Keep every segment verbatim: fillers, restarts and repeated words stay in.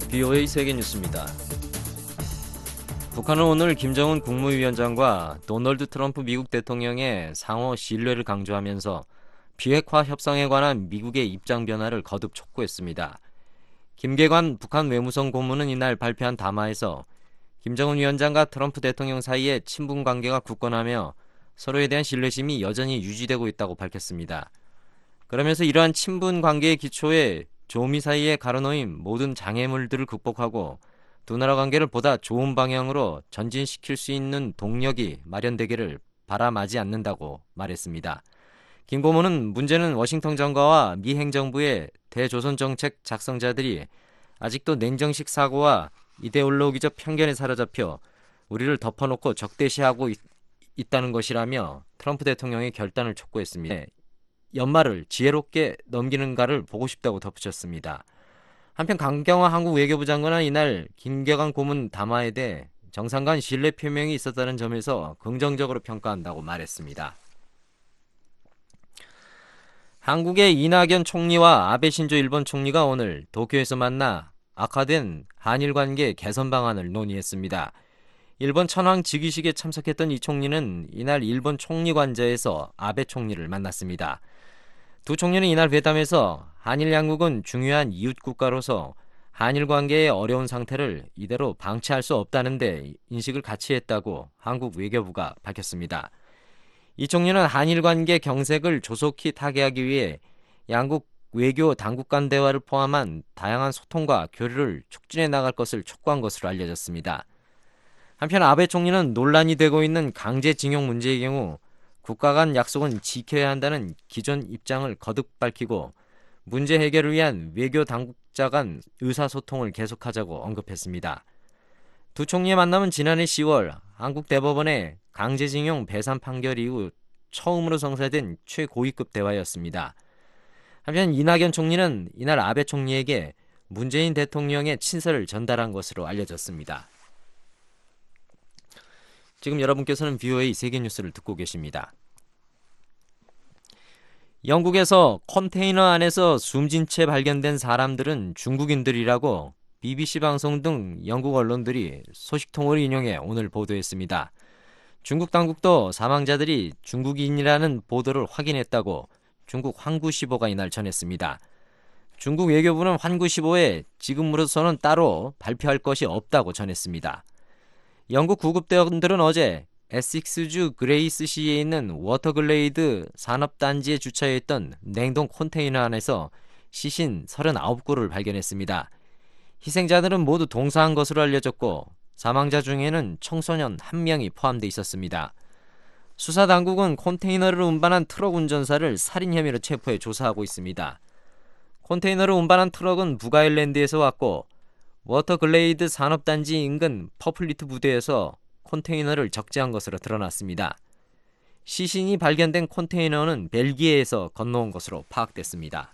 비오에이 세계뉴스입니다. 북한은 오늘 김정은 국무위원장과 도널드 트럼프 미국 대통령의 상호 신뢰를 강조하면서 비핵화 협상에 관한 미국의 입장 변화를 거듭 촉구했습니다. 김계관 북한 외무성 고문은 이날 발표한 담화에서 김정은 위원장과 트럼프 대통령 사이의 친분 관계가 굳건하며 서로에 대한 신뢰심이 여전히 유지되고 있다고 밝혔습니다. 그러면서 이러한 친분 관계의 기초에 조미 사이에 가로놓인 모든 장애물들을 극복하고 두 나라 관계를 보다 좋은 방향으로 전진시킬 수 있는 동력이 마련되기를 바람하지 않는다고 말했습니다. 김 고문은 문제는 워싱턴 정가와 미 행정부의 대조선 정책 작성자들이 아직도 냉정식 사고와 이데올로기적 편견에 사로잡혀 우리를 덮어놓고 적대시하고 있, 있다는 것이라며 트럼프 대통령의 결단을 촉구했습니다. 연말을 지혜롭게 넘기는가를 보고 싶다고 덧붙였습니다. 한편 강경화 한국 외교부 장관은 이날 김계관 고문 담화에 대해 정상 간 신뢰 표명이 있었다는 점에서 긍정적으로 평가한다고 말했습니다. 한국의 이낙연 총리와 아베 신조 일본 총리가 오늘 도쿄에서 만나 악화된 한일 관계 개선 방안을 논의했습니다. 일본 천황 즉위식에 참석했던 이 총리는 이날 일본 총리 관저에서 아베 총리를 만났습니다. 두 총리는 이날 회담에서 한일 양국은 중요한 이웃 국가로서 한일 관계의 어려운 상태를 이대로 방치할 수 없다는 데 인식을 같이 했다고 한국 외교부가 밝혔습니다. 이 총리는 한일 관계 경색을 조속히 타개하기 위해 양국 외교 당국 간 대화를 포함한 다양한 소통과 교류를 촉진해 나갈 것을 촉구한 것으로 알려졌습니다. 한편 아베 총리는 논란이 되고 있는 강제징용 문제의 경우 국가 간 약속은 지켜야 한다는 기존 입장을 거듭 밝히고 문제 해결을 위한 외교 당국자 간 의사소통을 계속하자고 언급했습니다. 두 총리의 만남은 지난해 시월 한국 대법원의 강제징용 배상 판결 이후 처음으로 성사된 최고위급 대화였습니다. 한편 이낙연 총리는 이날 아베 총리에게 문재인 대통령의 친서를 전달한 것으로 알려졌습니다. 지금 여러분께서는 비오에이 세계뉴스를 듣고 계십니다. 영국에서 컨테이너 안에서 숨진 채 발견된 사람들은 중국인들이라고 비비씨 방송 등 영국 언론들이 소식통을 인용해 오늘 보도했습니다. 중국 당국도 사망자들이 중국인이라는 보도를 확인했다고 중국 환구시보가 이날 전했습니다. 중국 외교부는 환구시보에 지금으로서는 따로 발표할 것이 없다고 전했습니다. 영국 구급대원들은 어제 에식스주 그레이스시에 있는 워터글레이드 산업단지에 주차해 있던 냉동 컨테이너 안에서 시신 서른아홉 구를 발견했습니다. 희생자들은 모두 동사한 것으로 알려졌고 사망자 중에는 청소년 한 명이 포함되어 있었습니다. 수사당국은 컨테이너를 운반한 트럭 운전사를 살인 혐의로 체포해 조사하고 있습니다. 컨테이너를 운반한 트럭은 북아일랜드에서 왔고 워터글레이드 산업단지 인근 퍼플리트 부대에서 컨테이너를 적재한 것으로 드러났습니다. 시신이 발견된 컨테이너는 벨기에에서 건너온 것으로 파악됐습니다.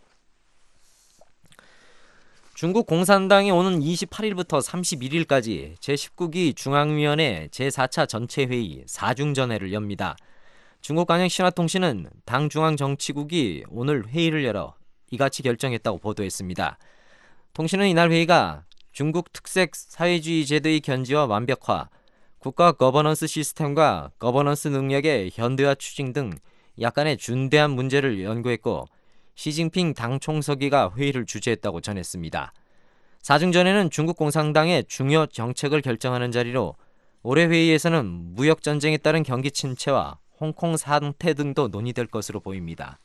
중국 공산당이 오는 이십팔일부터 삼십일일까지 제십구 기 중앙위원회 제사 차 전체회의 사중전회를 엽니다. 중국 관영 신화통신은 당 중앙정치국이 오늘 회의를 열어 이같이 결정했다고 보도했습니다. 통신은 이날 회의가 중국 특색 사회주의 제도의 견지와 완벽화, 국가 거버넌스 시스템과 거버넌스 능력의 현대화 추진 등 약간의 중대한 문제를 연구했고 시진핑 당 총서기가 회의를 주재했다고 전했습니다. 사중전에는 중국 공산당의 중요 정책을 결정하는 자리로 올해 회의에서는 무역전쟁에 따른 경기 침체와 홍콩 사태 등도 논의될 것으로 보입니다.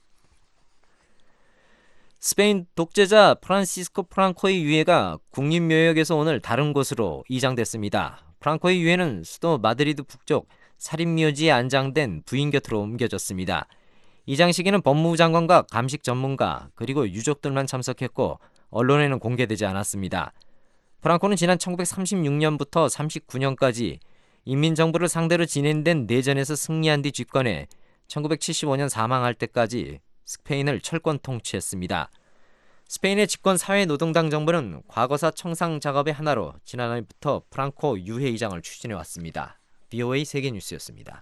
스페인 독재자 프란시스코 프랑코의 유해가 국립묘역에서 오늘 다른 곳으로 이장됐습니다. 프랑코의 유해는 수도 마드리드 북쪽 살인묘지에 안장된 부인 곁으로 옮겨졌습니다. 이장식에는 법무부 장관과 감식 전문가 그리고 유족들만 참석했고 언론에는 공개되지 않았습니다. 프랑코는 지난 천구백삼십육년부터 삼십구년까지 인민정부를 상대로 진행된 내전에서 승리한 뒤 집권해 천구백칠십오년 사망할 때까지 스페인을 철권 통치했습니다. 스페인의 집권 사회노동당 정부는 과거사 청산 작업의 하나로 지난해부터 프랑코 유해 이장을 추진해왔습니다. 비오에이 세계뉴스였습니다.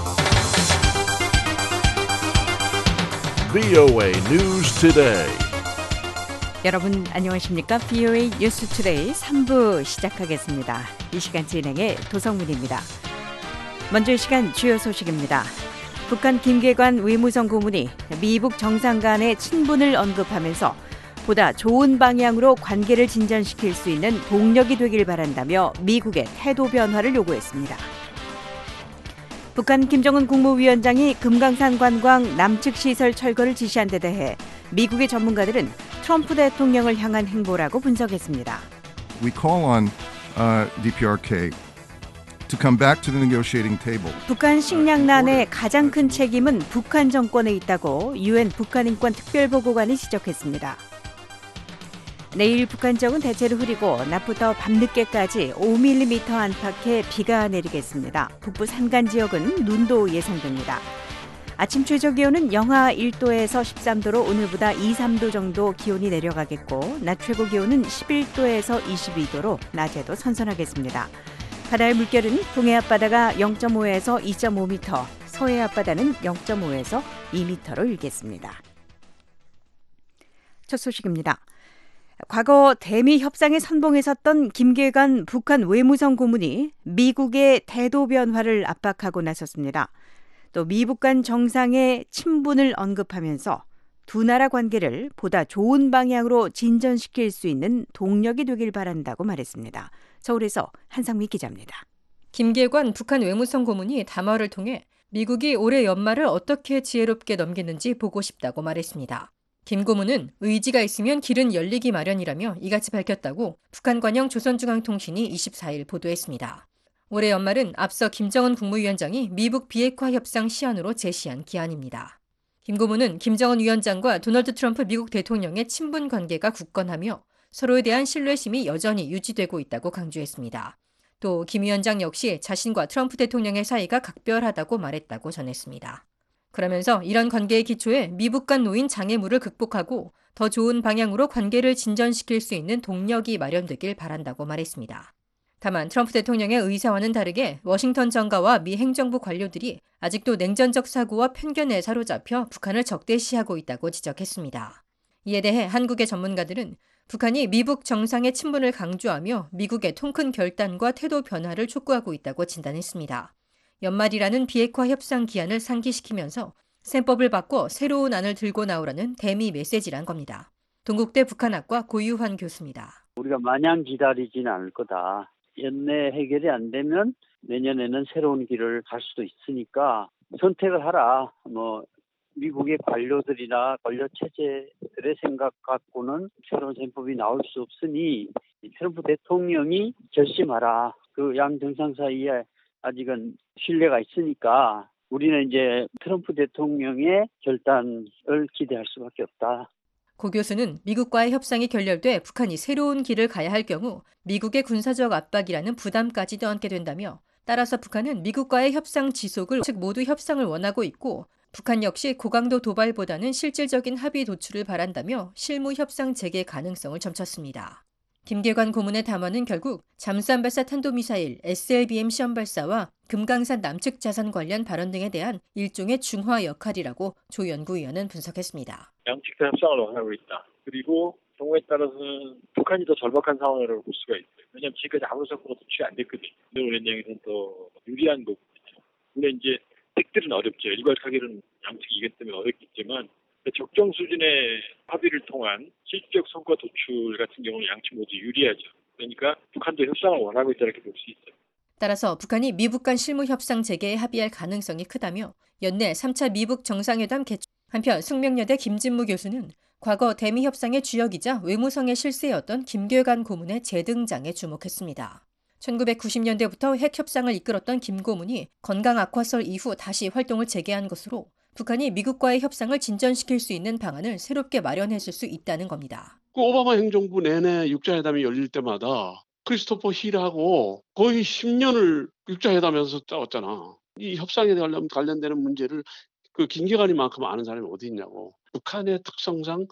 비오에이 News Today. 여러분 안녕하십니까? 브이오에이 뉴스투데이 삼 부 시작하겠습니다. 이 시간 진행의 도성문입니다. 먼저 이 시간 주요 소식입니다. 북한 김계관 외무성 고문이 미북 정상 간의 친분을 언급하면서 보다 좋은 방향으로 관계를 진전시킬 수 있는 동력이 되길 바란다며 미국의 태도 변화를 요구했습니다. 북한 김정은 국무위원장이 금강산 관광 남측 시설 철거를 지시한 데 대해 미국의 전문가들은 트럼프 대통령을 향한 행보라고 분석했습니다. We call on uh, 디피아르케이 to come back to the negotiating table. 북한 식량난의 가장 큰 책임은 북한 정권에 있다고 유엔 북한인권 특별보고관이 지적했습니다. 내일 북한 지역은 대체로 흐리고 낮부터 밤늦게까지 오 밀리미터 안팎의 비가 내리겠습니다. 북부 산간 지역은 눈도 예상됩니다. 아침 최저 기온은 영하 일 도에서 십삼 도로 오늘보다 이, 삼 도 정도 기온이 내려가겠고 낮 최고 기온은 십일 도에서 이십이 도로 낮에도 선선하겠습니다. 바다의 물결은 동해 앞바다가 영 점 오에서 이 점 오 미터, 서해 앞바다는 영 점 오에서 이 미터로 일겠습니다. 첫 소식입니다. 과거 대미 협상에 선봉에 섰던 김계관 북한 외무성 고문이 미국의 태도 변화를 압박하고 나섰습니다. 또 미북 간 정상의 친분을 언급하면서 두 나라 관계를 보다 좋은 방향으로 진전시킬 수 있는 동력이 되길 바란다고 말했습니다. 서울에서 한상미 기자입니다. 김계관 북한 외무성 고문이 담화를 통해 미국이 올해 연말을 어떻게 지혜롭게 넘기는지 보고 싶다고 말했습니다. 김 고문은 의지가 있으면 길은 열리기 마련이라며 이같이 밝혔다고 북한 관영 조선중앙통신이 이십사 일 보도했습니다. 올해 연말은 앞서 김정은 국무위원장이 미북 비핵화 협상 시한으로 제시한 기한입니다. 김 고문은 김정은 위원장과 도널드 트럼프 미국 대통령의 친분 관계가 굳건하며 서로에 대한 신뢰심이 여전히 유지되고 있다고 강조했습니다. 또 김 위원장 역시 자신과 트럼프 대통령의 사이가 각별하다고 말했다고 전했습니다. 그러면서 이런 관계의 기초에 미북 간 놓인 장애물을 극복하고 더 좋은 방향으로 관계를 진전시킬 수 있는 동력이 마련되길 바란다고 말했습니다. 다만 트럼프 대통령의 의사와는 다르게 워싱턴 정가와 미 행정부 관료들이 아직도 냉전적 사고와 편견에 사로잡혀 북한을 적대시하고 있다고 지적했습니다. 이에 대해 한국의 전문가들은 북한이 미북 정상의 친분을 강조하며 미국의 통큰 결단과 태도 변화를 촉구하고 있다고 진단했습니다. 연말이라는 비핵화 협상 기한을 상기시키면서 셈법을 바꿔 새로운 안을 들고 나오라는 대미 메시지란 겁니다. 동국대 북한학과 고유환 교수입니다. 우리가 마냥 기다리지는 않을 거다. 연내 해결이 안 되면 내년에는 새로운 길을 갈 수도 있으니까 선택을 하라. 뭐 미국의 관료들이나 관료 체제들의 생각 갖고는 새로운 셈법이 나올 수 없으니 트럼프 대통령이 결심하라. 그 양 정상 사이에 아직은 신뢰가 있으니까 우리는 이제 트럼프 대통령의 결단을 기대할 수밖에 없다. 고 교수는 미국과의 협상이 결렬돼 북한이 새로운 길을 가야 할 경우 미국의 군사적 압박이라는 부담까지도 안게 된다며 따라서 북한은 미국과의 협상 지속을 즉 모두 협상을 원하고 있고 북한 역시 고강도 도발보다는 실질적인 합의 도출을 바란다며 실무 협상 재개 가능성을 점쳤습니다. 김계관 고문의 담화는 결국 잠수함 발사 탄도미사일 에스엘비엠 시험 발사와 금강산 남측 자산 관련 발언 등에 대한 일종의 중화 역할이라고 조 연구위원은 분석했습니다. 양측 다 협상을 원하고 있다. 그리고 경우에 따라서는 북한이 더 절박한 상황을 볼 수가 있어요. 왜냐하면 지금까지 아무 사고가 도출이 안 됐거든요. 이런 입장에서는 더 유리한 거거든요. 물론 이제 택들은 어렵죠. 일괄하기는 양측이 이기 때문에 어렵겠지만 적정 수준의 합의를 통한 실질적 성과 도출 같은 경우는 양측 모두 유리하죠. 그러니까 북한도 협상을 원하고 있다 이렇게 볼 수 있어요. 따라서 북한이 미북 간 실무 협상 재개에 합의할 가능성이 크다며 연내 삼 차 미북 정상회담 개최. 한편 숙명여대 김진무 교수는 과거 대미 협상의 주역이자 외무성의 실세였던 김계관 고문의 재등장에 주목했습니다. 천구백구십 년대부터 핵 협상을 이끌었던 김 고문이 건강 악화설 이후 다시 활동을 재개한 것으로 북한이 미국과의 협상을 진전시킬 수 있는 방안을 새롭게 마련했을 수 있다는 겁니다. 그 오바마 행정부 내내 육자회담이 열릴 때마다 크리스토퍼 힐하고 거의 십 년을 육자회담에서 싸웠잖아. 이 협상에 관련되는 문제를 그 김계관이만큼 아는 사람이 어디 있냐고. 북한의 특성상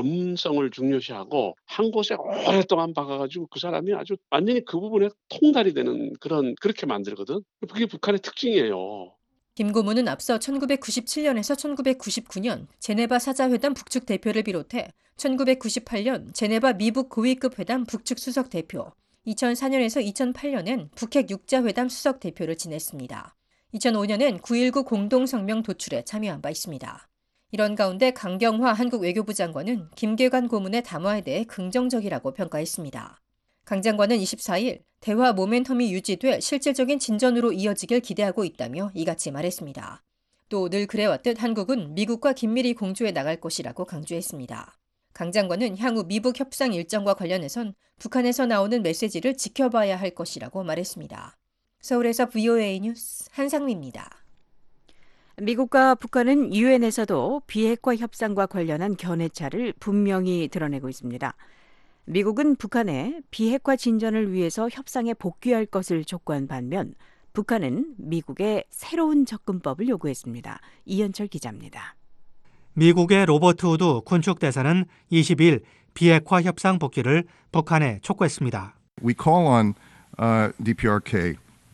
전문성을 중요시하고 한 곳에 오랫동안 박아가지고 그 사람이 아주 완전히 그 부분에 통달이 되는 그런 그렇게 만들거든. 그게 북한의 특징이에요. 김 고문은 앞서 천구백구십칠 년에서 천구백구십구 년 제네바 사자회담 북측 대표를 비롯해 천구백구십팔 년 제네바 미북 고위급 회담 북측 수석 대표, 이천사 년에서 이천팔 년엔 북핵 육자회담 수석 대표를 지냈습니다. 이천오 년엔 구일구 공동성명 도출에 참여한 바 있습니다. 이런 가운데 강경화 한국 외교부 장관은 김계관 고문의 담화에 대해 긍정적이라고 평가했습니다. 강 장관은 이십사 일 대화 모멘텀이 유지돼 실질적인 진전으로 이어지길 기대하고 있다며 이같이 말했습니다. 또 늘 그래왔듯 한국은 미국과 긴밀히 공조해 나갈 것이라고 강조했습니다. 강 장관은 향후 미북 협상 일정과 관련해선 북한에서 나오는 메시지를 지켜봐야 할 것이라고 말했습니다. 서울에서 브이오에이 뉴스 한상미입니다. 미국과 북한은 유엔에서도 비핵화 협상과 관련한 견해차를 분명히 드러내고 있습니다. 미국은 북한에 비핵화 진전을 위해서 협상에 복귀할 것을 촉구한 반면 북한은 미국에 새로운 접근법을 요구했습니다. 이현철 기자입니다. 미국의 로버트 우드 군축 대사는 이십 일 비핵화 협상 복귀를 북한에 촉구했습니다. We call on uh, 디피아르케이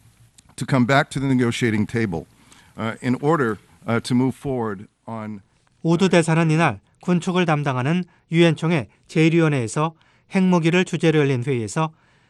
to come back to the negotiating table uh, in order uh, to move forward on. 우드 대사는 이날 군축을 담당하는 유엔 총회 제일 위원회에서 핵무기를 주제로 열린 회의에서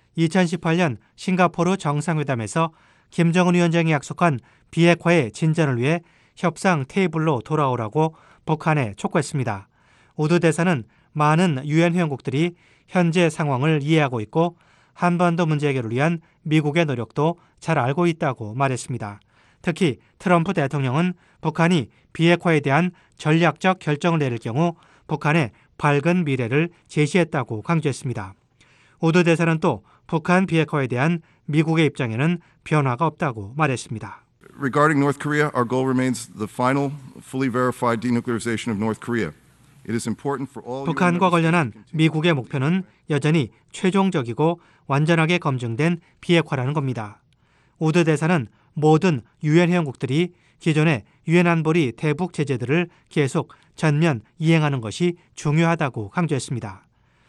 이천십팔 년 싱가포르 정상회담에서 김정은 위원장이 약속한 비핵화의 진전을 위해 협상 테이블로 돌아오라고 북한에 촉구했습니다. 우드 대사는 많은 유엔 회원국들이 현재 상황을 이해하고 있고 한반도 문제 해결을 위한 미국의 노력도 잘 알고 있다고 말했습니다. 특히 트럼프 대통령은 북한이 비핵화에 대한 전략적 결정을 내릴 경우 북한의 밝은 미래를 제시했다고 강조했습니다. 우드 대사는 또 북한 비핵화에 대한 미국의 입장에는 변화가 없다고 말했습니다. Regarding North Korea, our goal remains the final, fully verified denuclearization of North Korea. It is important for all. 북한과 관련한 미국의 목표는 여전히 최종적이고 완전하게 검증된 비핵화라는 겁니다. 우드 대사는 모든 유엔 회원국들이 기존의 유엔 안보리 대북 제재들을 계속 전면 이행하는 것이 중요하다고 강조했습니다.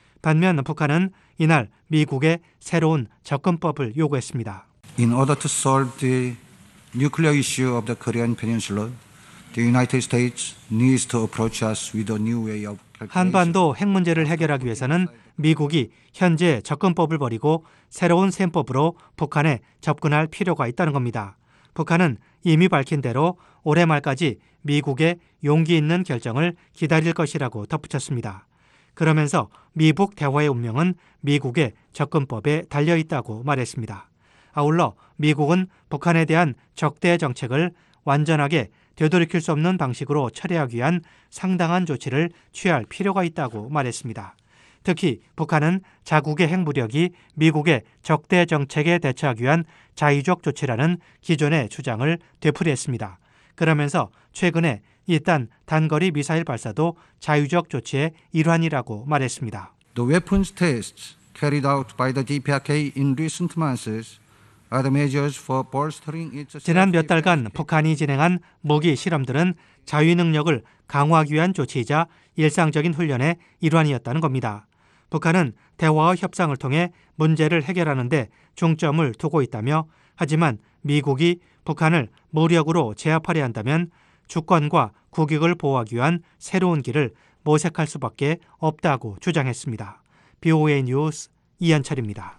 반면 북한은 이날 미국의 새로운 접근법을 요구했습니다. In order to solve the nuclear issue of the Korean Peninsula, the United States needs to approach us with a new way of calculation. 한반도 핵 문제를 해결하기 위해서는 미국이 현재 접근법을 버리고 새로운 셈법으로 북한에 접근할 필요가 있다는 겁니다. 북한은 이미 밝힌 대로 올해 말까지 미국의 용기 있는 결정을 기다릴 것이라고 덧붙였습니다. 그러면서 미북 대화의 운명은 미국의 접근법에 달려 있다고 말했습니다. 아울러 미국은 북한에 대한 적대 정책을 완전하게 되돌이킬 수 없는 방식으로 처리하기 위한 상당한 조치를 취할 필요가 있다고 말했습니다. 특히 북한은 자국의 핵무력이 미국의 적대 정책에 대처하기 위한 자의적 조치라는 기존의 주장을 되풀이했습니다. 그러면서 최근에 이딴 단거리 미사일 발사도 자의적 조치의 일환이라고 말했습니다. The weapons tests carried out by the 디피아르케이 in recent months are the measures for bolstering its. 지난 몇 달간 북한이 진행한 무기 실험들은 자위 능력을 강화하기 위한 조치이자 일상적인 훈련의 일환이었다는 겁니다. 북한은 대화와 협상을 통해 문제를 해결하는 데 중점을 두고 있다며 하지만 미국이 북한을 무력으로 제압하려 한다면 주권과 국익을 보호하기 위한 새로운 길을 모색할 수밖에 없다고 주장했습니다. 브이오에이 뉴스 이현철입니다.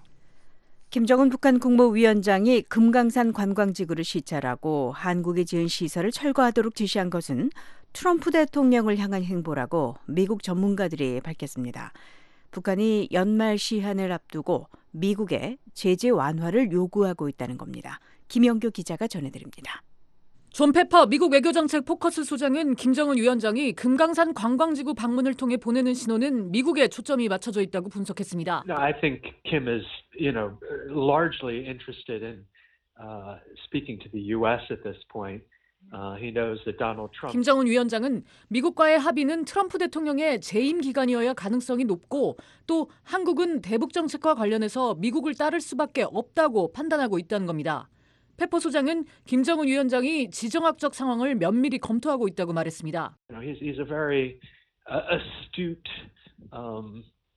김정은 북한 국무위원장이 금강산 관광지구를 시찰하고 한국에 지은 시설을 철거하도록 지시한 것은 트럼프 대통령을 향한 행보라고 미국 전문가들이 밝혔습니다. 북한이 연말 시한을 앞두고 미국에 제재 완화를 요구하고 있다는 겁니다. 김영교 기자가 전해드립니다. 존 페퍼 미국 외교정책 포커스 소장은 김정은 위원장이 금강산 관광지구 방문을 통해 보내는 신호는 미국에 초점이 맞춰져 있다고 분석했습니다. I think Kim is, you know, largely interested in uh, speaking to the U S at this point. Uh, he knows that Donald Trump. 김정은 위원장은 미국과의 합의는 트럼프 대통령의 재임 기간이어야 가능성이 높고 또 한국은 대북 정책과 관련해서 미국을 따를 수밖에 없다고 판단하고 있다는 겁니다. 페퍼 소장은 김정은 위원장이 지정학적 상황을 면밀히 검토하고 있다고 말했습니다. You know, he's, he's a very uh, astute um,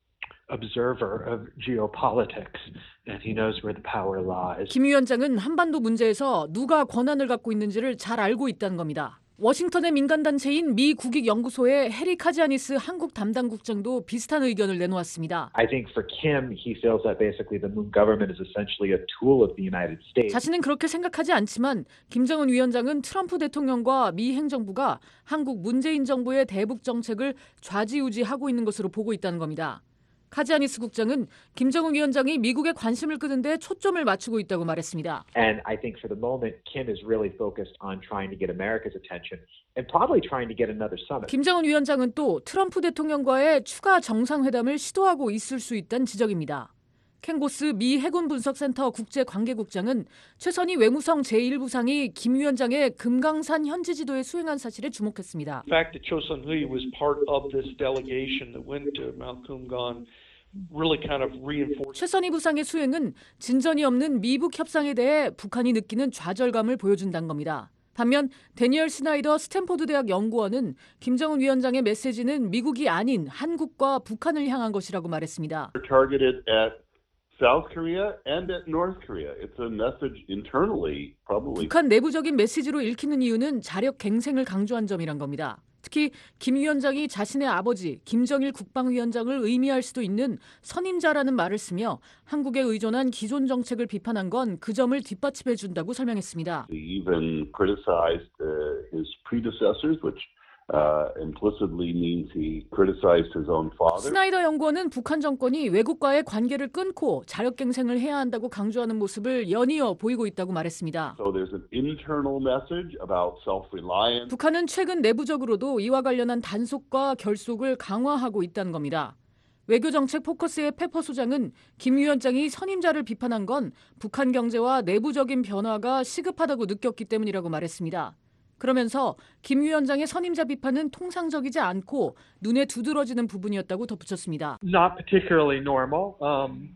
observer of geopolitics, and he knows where the power lies. 김 위원장은 한반도 문제에서 누가 권한을 갖고 있는지를 잘 알고 있다는 겁니다. 워싱턴의 민간단체인 미 국익연구소의 해리 카지아니스 한국 담당 국장도 비슷한 의견을 내놓았습니다. I think for Kim, he feels that basically the Moon government is essentially a tool of the United States. 자신은 그렇게 생각하지 않지만 김정은 위원장은 트럼프 대통령과 미 행정부가 한국 문재인 정부의 대북 정책을 좌지우지하고 있는 것으로 보고 있다는 겁니다. 카지아니스 국장은 김정은 위원장이 미국의 관심을 끄는 데 초점을 맞추고 있다고 말했습니다. And I think for the moment, Kim is really focused on trying to get America's attention and probably trying to get another summit. 김정은 위원장은 또 트럼프 대통령과의 추가 정상회담을 시도하고 있을 수 있다는 지적입니다. 켄 고스 미 해군분석센터 국제관계국장은 최선희 외무성 제일 부상이 김 위원장의 금강산 현지 지도에 수행한 사실에 주목했습니다. The fact that Cho Sun-hui was part of this delegation that went to Mount Kumgang really kind of reinforced. 최선희 부상의 수행은 진전이 없는 미북 협상에 대해 북한이 느끼는 좌절감을 보여준다는 겁니다. 반면 데니얼 스나이더 스탠포드 대학 연구원은 김정은 위원장의 메시지는 미국이 아닌 한국과 북한을 향한 것이라고 말했습니다. Targeted at South Korea and at North Korea. It's a message internally, probably. 북한 내부적인 메시지로 읽히는 이유는 자력 갱생을 강조한 점이란 겁니다. 특히 김 위원장이 자신의 아버지 김정일 국방위원장을 의미할 수도 있는 선임자라는 말을 쓰며 한국에 의존한 기존 정책을 비판한 건 그 점을 뒷받침해 준다고 설명했습니다. He even criticized uh, his predecessors, which Uh, implicitly means he criticized his own father. 스나이더 연구원은 북한 정권이 외국과의 관계를 끊고 자력갱생을 해야 한다고 강조하는 모습을 연이어 보이고 있다고 말했습니다. So there's an internal message about self-reliance. 북한은 최근 내부적으로도 이와 관련한 단속과 결속을 강화하고 있다는 겁니다. 외교정책 포커스의 페퍼 소장은 김 위원장이 선임자를 비판한 건 북한 경제와 내부적인 변화가 시급하다고 느꼈기 때문이라고 말했습니다. 그러면서 김 위원장의 선임자 비판은 통상적이지 않고 눈에 두드러지는 부분이었다고 덧붙였습니다. Not particularly normal. Um,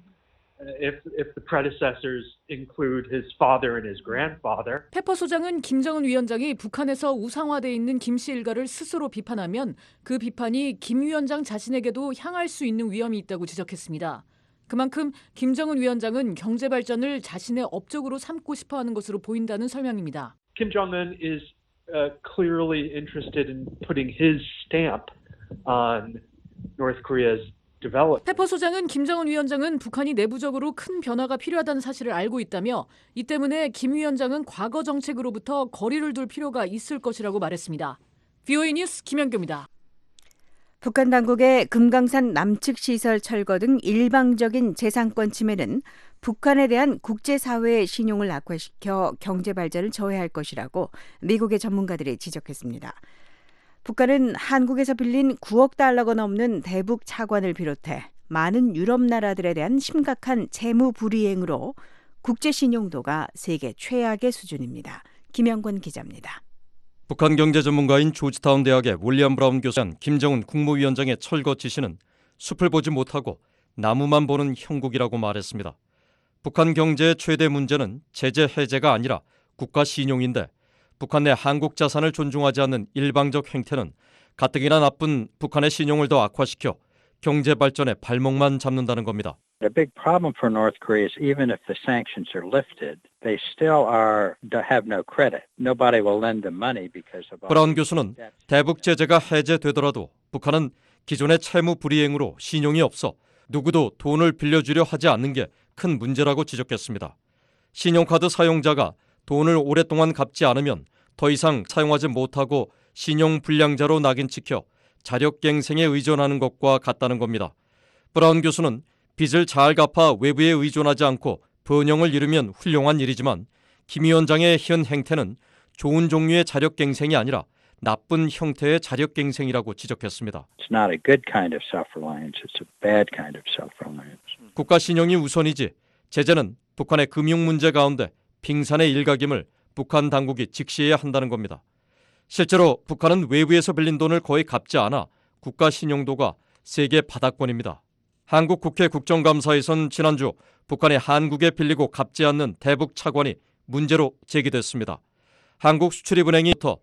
if if the predecessors include his father and his grandfather. 페퍼 소장은 김정은 위원장이 북한에서 우상화돼 있는 김 씨 일가를 스스로 비판하면 그 비판이 김 위원장 자신에게도 향할 수 있는 위험이 있다고 지적했습니다. 그만큼 김정은 위원장은 경제 발전을 자신의 업적으로 삼고 싶어하는 것으로 보인다는 설명입니다. Kim Jong-un is Uh, clearly interested in putting his stamp on North Korea's development. 페퍼 소장은 김정은 위원장은 북한이 내부적으로 큰 변화가 필요하다는 사실을 알고 있다며 이 때문에 김 위원장은 과거 정책으로부터 거리를 둘 필요가 있을 것이라고 말했습니다. 브이오에이 뉴스 김연규입니다. 북한 당국의 금강산 남측 시설 철거 등 일방적인 재산권 침해는 북한에 대한 국제사회의 신용을 악화시켜 경제 발전을 저해할 것이라고 미국의 전문가들이 지적했습니다. 북한은 한국에서 빌린 구억 달러가 넘는 대북 차관을 비롯해 많은 유럽 나라들에 대한 심각한 채무 불이행으로 국제 신용도가 세계 최악의 수준입니다. 김영권 기자입니다. 북한 경제 전문가인 조지타운 대학의 윌리엄 브라운 교수는 김정은 국무위원장의 철거 지시는 숲을 보지 못하고 나무만 보는 형국이라고 말했습니다. 북한 경제의 최대 문제는 제재 해제가 아니라 국가 신용인데 북한 내 한국 자산을 존중하지 않는 일방적 행태는 가뜩이나 나쁜 북한의 신용을 더 악화시켜 경제 발전에 발목만 잡는다는 겁니다. The big problem for North Korea is even if the sanctions are lifted, they still are have no credit. Nobody will lend them money because of. 브라운 교수는 대북 제재가 해제되더라도 북한은 기존의 채무 불이행으로 신용이 없어 누구도 돈을 빌려주려 하지 않는 게 큰 문제라고 지적했습니다. 신용카드 사용자가 돈을 오랫동안 갚지 않으면 더 이상 사용하지 못하고 신용 불량자로 낙인 찍혀 자력갱생에 의존하는 것과 같다는 겁니다. 브라운 교수는 빚을 잘 갚아 외부에 의존하지 않고 번영을 이루면 훌륭한 일이지만 김 위원장의 현 행태는 좋은 종류의 자력갱생이 아니라 나쁜 형태의 자력갱생이라고 지적했습니다. It's not a good kind of self-reliance. It's a bad kind of self-reliance. 국가 신용이 우선이지 제재는 북한의 금융 문제 가운데 빙산의 일각임을 북한 당국이 직시해야 한다는 겁니다. 실제로 북한은 외부에서 빌린 돈을 거의 갚지 않아 국가 신용도가 세계 바닥권입니다. 한국 국회 국정감사에선 지난주 북한이 한국에 빌리고 갚지 않는 대북 차관이 문제로 제기됐습니다. 한국수출입은행이부터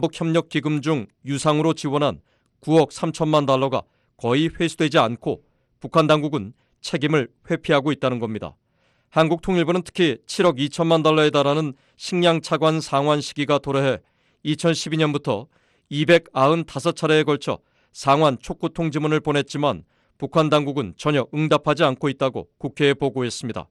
남북협력기금 중 유상으로 지원한 구억 삼천만 달러가 거의 회수되지 않고 북한 당국은 책임을 회피하고 있다는 겁니다. 한국통일부는 특히 칠억 이천만 달러에 달하는 식량 차관 상환 시기가 도래해 이천십이 년부터 이백구십오 차례에 걸쳐 상환 촉구 통지문을 보냈지만 북한 당국은 전혀 응답하지 않고 있다고 국회에 보고했습니다.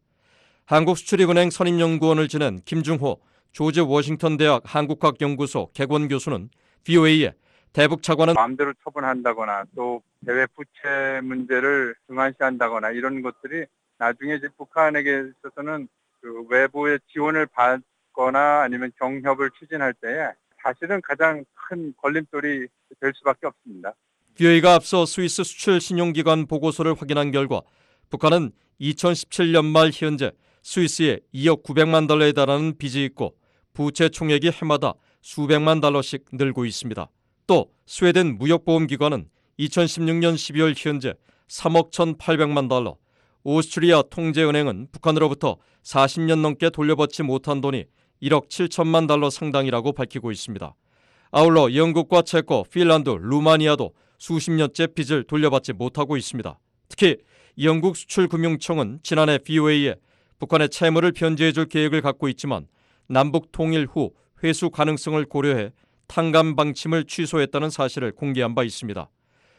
한국수출입은행 선임연구원을 지낸 김중호 조지 워싱턴 대학 한국학연구소 객원 교수는 브이오에이에 대북 차관은 마음대로 처분한다거나 또 대외 부채 문제를 등한시한다거나 이런 것들이 나중에 이제 북한에게 있어서는 그 외부의 지원을 받거나 아니면 경협을 추진할 때에 사실은 가장 큰 걸림돌이 될 수밖에 없습니다. 브이오에이가 앞서 스위스 수출 신용기관 보고서를 확인한 결과 북한은 이천십칠 년 말 현재 스위스에 이억 구백만 달러에 달하는 빚이 있고 부채 총액이 해마다 수백만 달러씩 늘고 있습니다. 또 스웨덴 무역보험기관은 이천십육 년 십이월 현재 삼억 천팔백만 달러, 오스트리아 통제은행은 북한으로부터 사십 년 넘게 돌려받지 못한 돈이 일억 칠천만 달러 상당이라고 밝히고 있습니다. 아울러 영국과 체코, 핀란드, 루마니아도 수십 년째 빚을 돌려받지 못하고 있습니다. 특히 영국 수출금융청은 지난해 브이오에이에 북한의 채무를 변제해줄 계획을 갖고 있지만 남북 통일 후 회수 가능성을 고려해 탕감 방침을 취소했다는 사실을 공개한 바 있습니다.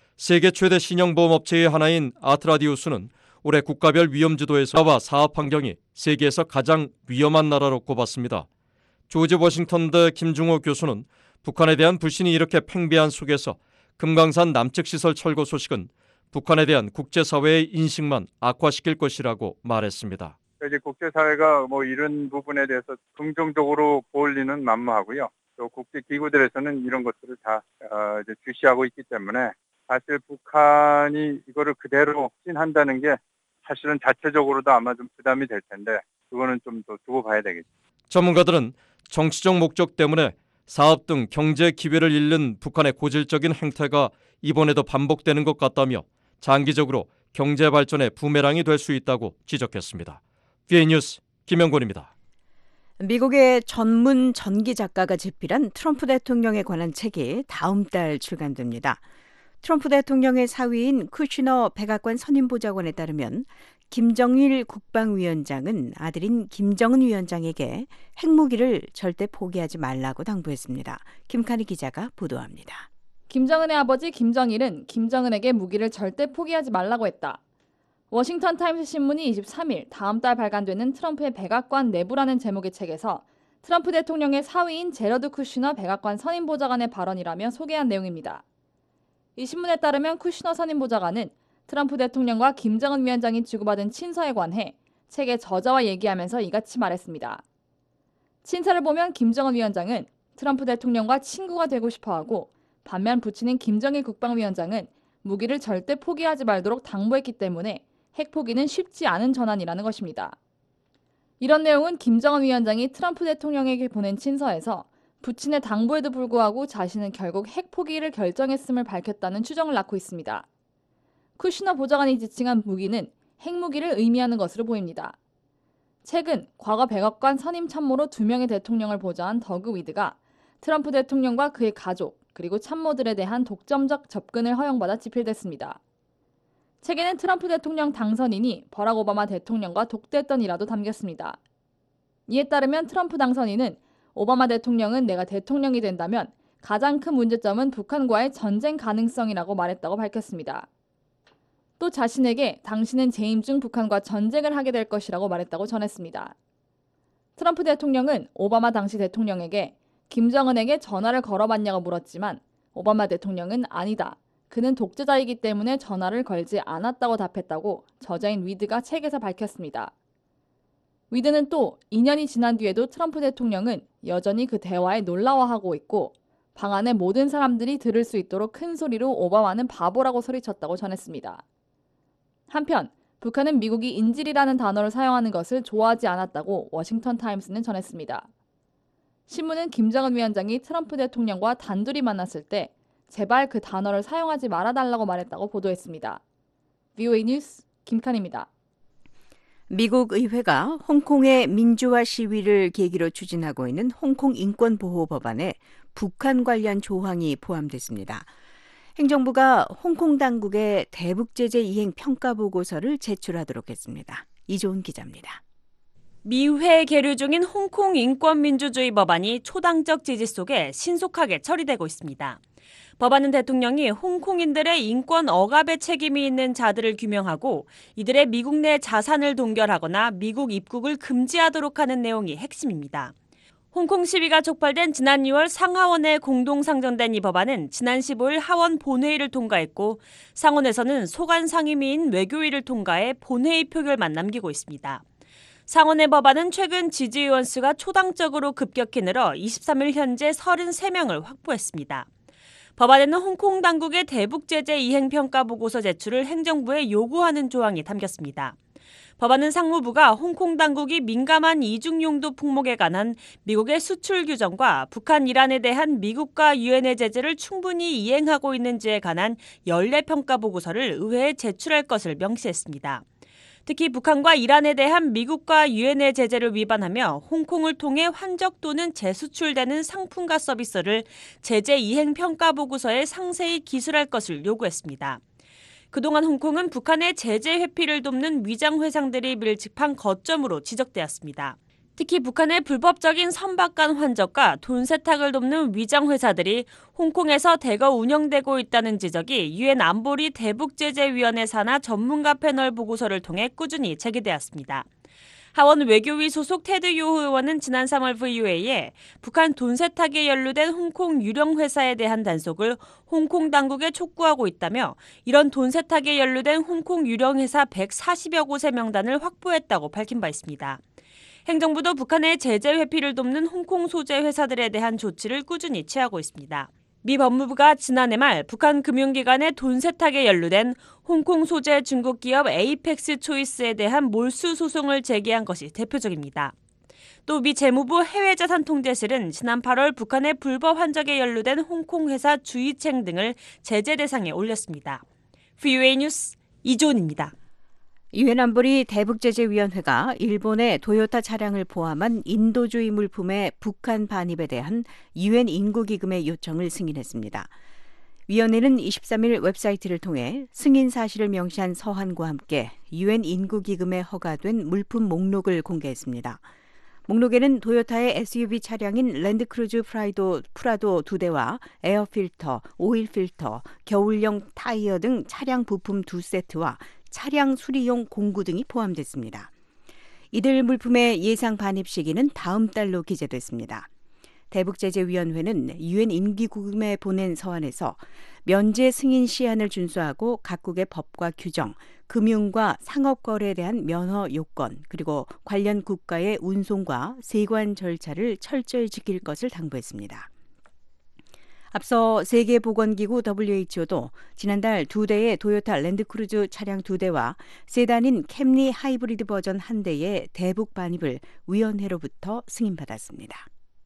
세계 최대 신용보험업체의 하나인 아트라디우스는 올해 국가별 위험지도에서 나와 사업 환경이 세계에서 가장 위험한 나라로 꼽았습니다. 조지 워싱턴대 김중호 교수는 북한에 대한 불신이 이렇게 팽배한 속에서 금강산 남측시설 철거 소식은 북한에 대한 국제사회의 인식만 악화시킬 것이라고 말했습니다. 이제 국제사회가 뭐 이런 부분에 대해서 긍정적으로 볼 리는 만무하고요. 또 국제기구들에서는 이런 것들을 다 어, 이제 주시하고 있기 때문에 사실 북한이 이거를 그대로 추진한다는 게 사실은 자체적으로도 아마 좀 부담이 될 텐데 그거는 좀 더 두고 봐야 되겠죠. 전문가들은 정치적 목적 때문에 사업 등 경제 기회를 잃는 북한의 고질적인 행태가 이번에도 반복되는 것 같다며 장기적으로 경제 발전의 부메랑이 될 수 있다고 지적했습니다. 브이오에이 뉴스 김영곤입니다. 미국의 전문 전기 작가가 집필한 트럼프 대통령에 관한 책이 다음 달 출간됩니다. 트럼프 대통령의 사위인 쿠시너 백악관 선임보좌관에 따르면 김정일 국방위원장은 아들인 김정은 위원장에게 핵무기를 절대 포기하지 말라고 당부했습니다. 김칸희 기자가 보도합니다. 김정은의 아버지 김정일은 김정은에게 무기를 절대 포기하지 말라고 했다. 워싱턴 타임스 신문이 이십삼 일 다음 달 발간되는 트럼프의 백악관 내부라는 제목의 책에서 트럼프 대통령의 사위인 제러드 쿠시너 백악관 선임보좌관의 발언이라며 소개한 내용입니다. 이 신문에 따르면 쿠시너 선임보좌관은 트럼프 대통령과 김정은 위원장이 주고받은 친서에 관해 책의 저자와 얘기하면서 이같이 말했습니다. 친서를 보면 김정은 위원장은 트럼프 대통령과 친구가 되고 싶어하고 반면 부친인 김정일 국방위원장은 무기를 절대 포기하지 말도록 당부했기 때문에 핵 포기는 쉽지 않은 전환이라는 것입니다. 이런 내용은 김정은 위원장이 트럼프 대통령에게 보낸 친서에서 부친의 당부에도 불구하고 자신은 결국 핵 포기를 결정했음을 밝혔다는 추정을 낳고 있습니다. 쿠시너 보좌관이 지칭한 무기는 핵무기를 의미하는 것으로 보입니다. 최근 과거 백악관 선임 참모로 두 명의 대통령을 보좌한 더그 위드가 트럼프 대통령과 그의 가족 그리고 참모들에 대한 독점적 접근을 허용받아 집필됐습니다. 책에는 트럼프 대통령 당선인이 버락 오바마 대통령과 독대했던 일화도 담겼습니다. 이에 따르면 트럼프 당선인은 오바마 대통령은 내가 대통령이 된다면 가장 큰 문제점은 북한과의 전쟁 가능성이라고 말했다고 밝혔습니다. 또 자신에게 당신은 재임 중 북한과 전쟁을 하게 될 것이라고 말했다고 전했습니다. 트럼프 대통령은 오바마 당시 대통령에게 김정은에게 전화를 걸어봤냐고 물었지만 오바마 대통령은 아니다. 그는 독재자이기 때문에 전화를 걸지 않았다고 답했다고 저자인 위드가 책에서 밝혔습니다. 위드는 또 이 년이 지난 뒤에도 트럼프 대통령은 여전히 그 대화에 놀라워하고 있고 방 안의 모든 사람들이 들을 수 있도록 큰 소리로 오바마는 바보라고 소리쳤다고 전했습니다. 한편 북한은 미국이 인질이라는 단어를 사용하는 것을 좋아하지 않았다고 워싱턴 타임스는 전했습니다. 신문은 김정은 위원장이 트럼프 대통령과 단둘이 만났을 때 제발 그 단어를 사용하지 말아달라고 말했다고 보도했습니다. 브이오에이 뉴스 김칸입니다. 미국 의회가 홍콩의 민주화 시위를 계기로 추진하고 있는 홍콩 인권보호 법안에 북한 관련 조항이 포함됐습니다. 행정부가 홍콩 당국에 대북 제재 이행 평가 보고서를 제출하도록 했습니다. 이조은 기자입니다. 미회 계류 중인 홍콩 인권민주주의 법안이 초당적 지지 속에 신속하게 처리되고 있습니다. 법안은 대통령이 홍콩인들의 인권 억압의 책임이 있는 자들을 규명하고 이들의 미국 내 자산을 동결하거나 미국 입국을 금지하도록 하는 내용이 핵심입니다. 홍콩 시위가 촉발된 지난 유월 상하원에 공동 상정된 이 법안은 지난 십오일 하원 본회의를 통과했고 상원에서는 소관 상임위인 외교위를 통과해 본회의 표결만 남기고 있습니다. 상원의 법안은 최근 지지의원 수가 초당적으로 급격히 늘어 이십삼일 현재 서른세 명을 확보했습니다. 법안에는 홍콩 당국의 대북 제재 이행 평가 보고서 제출을 행정부에 요구하는 조항이 담겼습니다. 법안은 상무부가 홍콩 당국이 민감한 이중용도 품목에 관한 미국의 수출 규정과 북한, 이란에 대한 미국과 유엔의 제재를 충분히 이행하고 있는지에 관한 연례 평가 보고서를 의회에 제출할 것을 명시했습니다. 특히 북한과 이란에 대한 미국과 유엔의 제재를 위반하며 홍콩을 통해 환적 또는 재수출되는 상품과 서비스를 제재 이행 평가 보고서에 상세히 기술할 것을 요구했습니다. 그동안 홍콩은 북한의 제재 회피를 돕는 위장 회상들이 밀집한 거점으로 지적되었습니다. 특히 북한의 불법적인 선박간 환적과 돈 세탁을 돕는 위장 회사들이 홍콩에서 대거 운영되고 있다는 지적이 유엔 안보리 대북제재위원회 산하 전문가 패널 보고서를 통해 꾸준히 제기되었습니다. 하원 외교위 소속 테드 요 의원은 지난 삼월 브이오에이에 북한 돈 세탁에 연루된 홍콩 유령 회사에 대한 단속을 홍콩 당국에 촉구하고 있다며 이런 돈 세탁에 연루된 홍콩 유령 회사 백사십여 곳의 명단을 확보했다고 밝힌 바 있습니다. 행정부도 북한의 제재 회피를 돕는 홍콩 소재 회사들에 대한 조치를 꾸준히 취하고 있습니다. 미 법무부가 지난해 말 북한 금융기관의 돈 세탁에 연루된 홍콩 소재 중국 기업 에이펙스 초이스에 대한 몰수 소송을 제기한 것이 대표적입니다. 또 미 재무부 해외자산 통제실은 지난 팔월 북한의 불법 환적에 연루된 홍콩 회사 주이챙 등을 제재 대상에 올렸습니다. 브이오에이 뉴스 이조은입니다. 유엔 안보리 대북제재위원회가 일본의 도요타 차량을 포함한 인도주의 물품의 북한 반입에 대한 유엔 인구기금의 요청을 승인했습니다. 위원회는 이십삼일 웹사이트를 통해 승인 사실을 명시한 서한과 함께 유엔 인구기금에 허가된 물품 목록을 공개했습니다. 목록에는 도요타의 에스유브이 차량인 랜드크루즈 프라이도, 프라도 두 대와 에어필터, 오일 필터, 겨울용 타이어 등 차량 부품 두 세트와 차량 수리용 공구 등이 포함됐습니다. 이들 물품의 예상 반입 시기는 다음 달로 기재됐습니다. 대북제재위원회는 유엔 인구기금에 보낸 서한에서 면제 승인 시한을 준수하고 각국의 법과 규정, 금융과 상업거래에 대한 면허 요건, 그리고 관련 국가의 운송과 세관 절차를 철저히 지킬 것을 당부했습니다. 앞서 세계보건기구 더블유에이치오도 지난달 두 대의 도요타 랜드크루즈 차량 두 대와 세단인 캠리 하이브리드 버전 한 대의 대북 반입을 위원회로부터 승인받았습니다.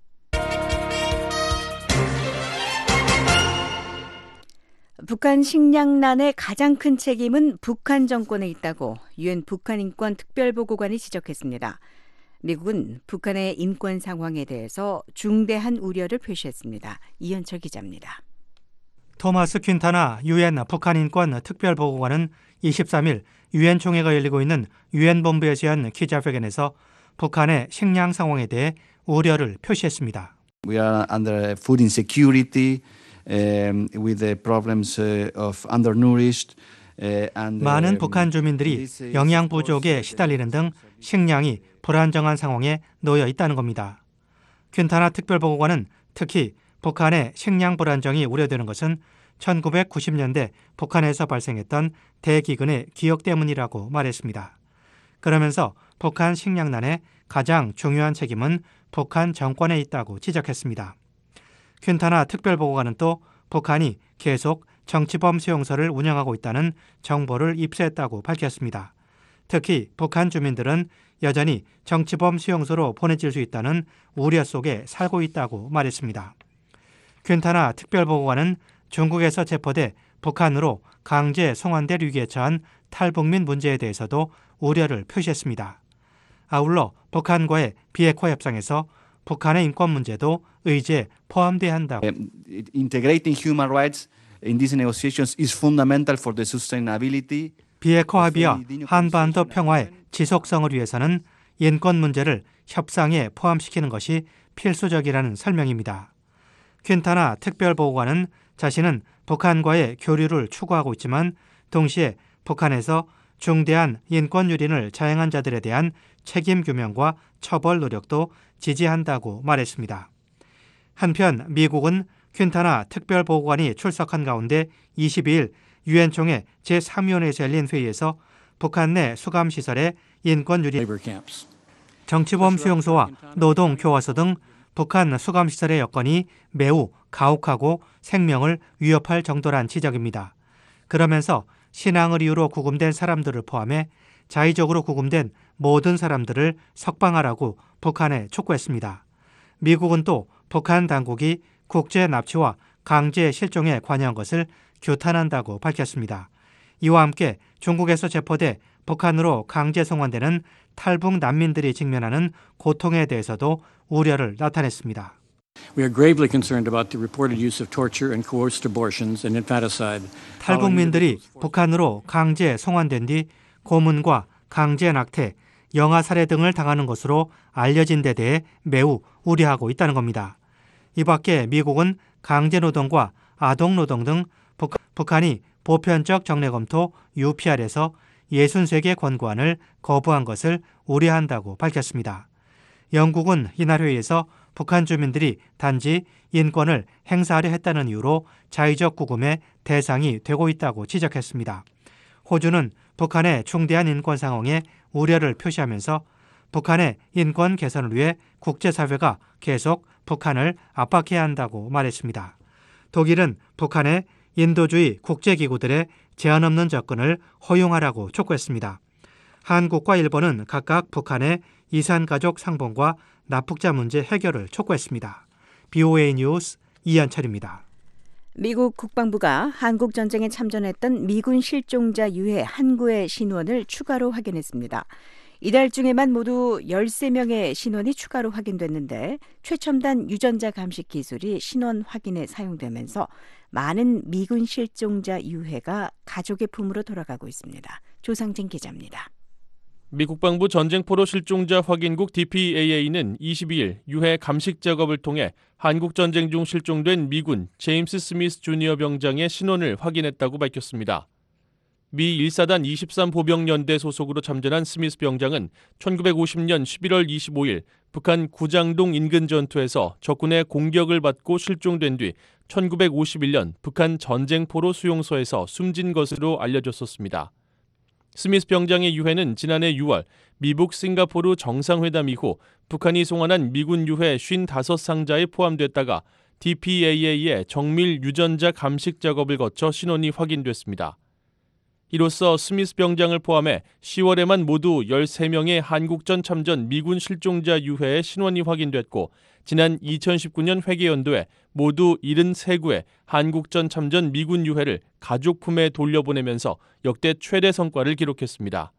북한 식량난의 가장 큰 책임은 북한 정권에 있다고 유엔 북한인권 특별보고관이 지적했습니다. 미국은 북한의 인권 상황에 대해서 중대한 우려를 표시했습니다. 이현철 기자입니다. 토마스 퀸타나 유엔 북한인권 특별보고관은 이십삼일 유엔 총회가 열리고 있는 유엔 본부에서 연 기자회견에서 북한의 식량 상황에 대해 우려를 표시했습니다. We are under food insecurity um, with the problems of undernourished. 많은 북한 주민들이 영양 부족에 시달리는 등 식량이 불안정한 상황에 놓여 있다는 겁니다. 퀸타나 특별보고관은 특히 북한의 식량 불안정이 우려되는 것은 천구백구십 년대 북한에서 발생했던 대기근의 기억 때문이라고 말했습니다. 그러면서 북한 식량난의 가장 중요한 책임은 북한 정권에 있다고 지적했습니다. 퀸타나 특별보고관은 또 북한이 계속 정치범 수용소를 운영하고 있다는 정보를 입수했다고 밝혔습니다. 특히 북한 주민들은 여전히 정치범 수용소로 보내질 수 있다는 우려 속에 살고 있다고 말했습니다. 퀸타나 특별보고관은 중국에서 체포돼 북한으로 강제 송환될 위기에 처한 탈북민 문제에 대해서도 우려를 표시했습니다. 아울러 북한과의 비핵화 협상에서 북한의 인권 문제도 의제에 포함돼야 한다고. Integrating human rights in these negotiations is fundamental for the sustainability. 비핵화 합의와 한반도 평화의 지속성을 위해서는 인권 문제를 협상에 포함시키는 것이 필수적이라는 설명입니다. 퀸타나 특별보고관은 자신은 북한과의 교류를 추구하고 있지만 동시에 북한에서 중대한 인권 유린을 자행한 자들에 대한 책임 규명과 처벌 노력도 지지한다고 말했습니다. 한편 미국은 퀸타나 특별보고관이 출석한 가운데 이십이일 유엔 총회 제삼 위원회에서 열린 회의에서 북한 내 수감시설의 인권 유린, 정치범 수용소와 노동 교화소 등 북한 수감시설의 여건이 매우 가혹하고 생명을 위협할 정도란 지적입니다. 그러면서 신앙을 이유로 구금된 사람들을 포함해 자의적으로 구금된 모든 사람들을 석방하라고 북한에 촉구했습니다. 미국은 또 북한 당국이 국제 납치와 강제 실종에 관여한 것을 규탄한다고 밝혔습니다. 이와 함께 중국에서 체포돼 북한으로 강제 송환되는 탈북 난민들이 직면하는 고통에 대해서도 우려를 나타냈습니다. We are gravely concerned about the reported use of torture and coerced abortions and infanticide. 탈북민들이 북한으로 강제 송환된 뒤 고문과 강제 낙태, 영아 살해 등을 당하는 것으로 알려진 데 대해 매우 우려하고 있다는 겁니다. 이 밖에 미국은 강제노동과 아동노동 등 북한이 보편적 정례 검토 유피알에서 육십삼 개 권고안을 거부한 것을 우려한다고 밝혔습니다. 영국은 이날 회의에서 북한 주민들이 단지 인권을 행사하려 했다는 이유로 자의적 구금의 대상이 되고 있다고 지적했습니다. 호주는 북한의 중대한 인권 상황에 우려를 표시하면서 북한의 인권 개선을 위해 국제사회가 계속 북한을 압박해야 한다고 말했습니다. 독일은 북한의 인도주의 국제기구들의 제한 없는 접근을 허용하라고 촉구했습니다. 한국과 일본은 각각 북한의 이산가족 상봉과 납북자 문제 해결을 촉구했습니다. 비오에이 뉴스 이한철입니다. 미국 국방부가 한국 전쟁에 참전했던 미군 실종자 유해 한 구의 신원을 추가로 확인했습니다. 이달 중에만 모두 열세 명의 신원이 추가로 확인됐는데 최첨단 유전자 감식 기술이 신원 확인에 사용되면서 많은 미군 실종자 유해가 가족의 품으로 돌아가고 있습니다. 조상진 기자입니다. 미 국방부 전쟁포로 실종자 확인국 디피에이에이는 이십이일 유해 감식 작업을 통해 한국 전쟁 중 실종된 미군 제임스 스미스 주니어 병장의 신원을 확인했다고 밝혔습니다. 미 일 사단 이십삼 보병연대 소속으로 참전한 스미스 병장은 천구백오십년 십일월 이십오일 북한 구장동 인근 전투에서 적군의 공격을 받고 실종된 뒤 천구백오십일년 북한 전쟁포로 수용소에서 숨진 것으로 알려졌었습니다. 스미스 병장의 유해는 지난해 유월 미북 싱가포르 정상회담 이후 북한이 송환한 미군 유해 오십오 상자에 포함됐다가 디피에이에이의 정밀 유전자 감식 작업을 거쳐 신원이 확인됐습니다. 이로써 스미스 병장을 포함해 시월에만 모두 열세 명의 한국전 참전 미군 실종자 유해의 신원이 확인됐고 지난 이천십구년 회계연도에 모두 칠십삼 구의 한국전 참전 미군 유해를 가족 품에 돌려보내면서 역대 최대 성과를 기록했습니다.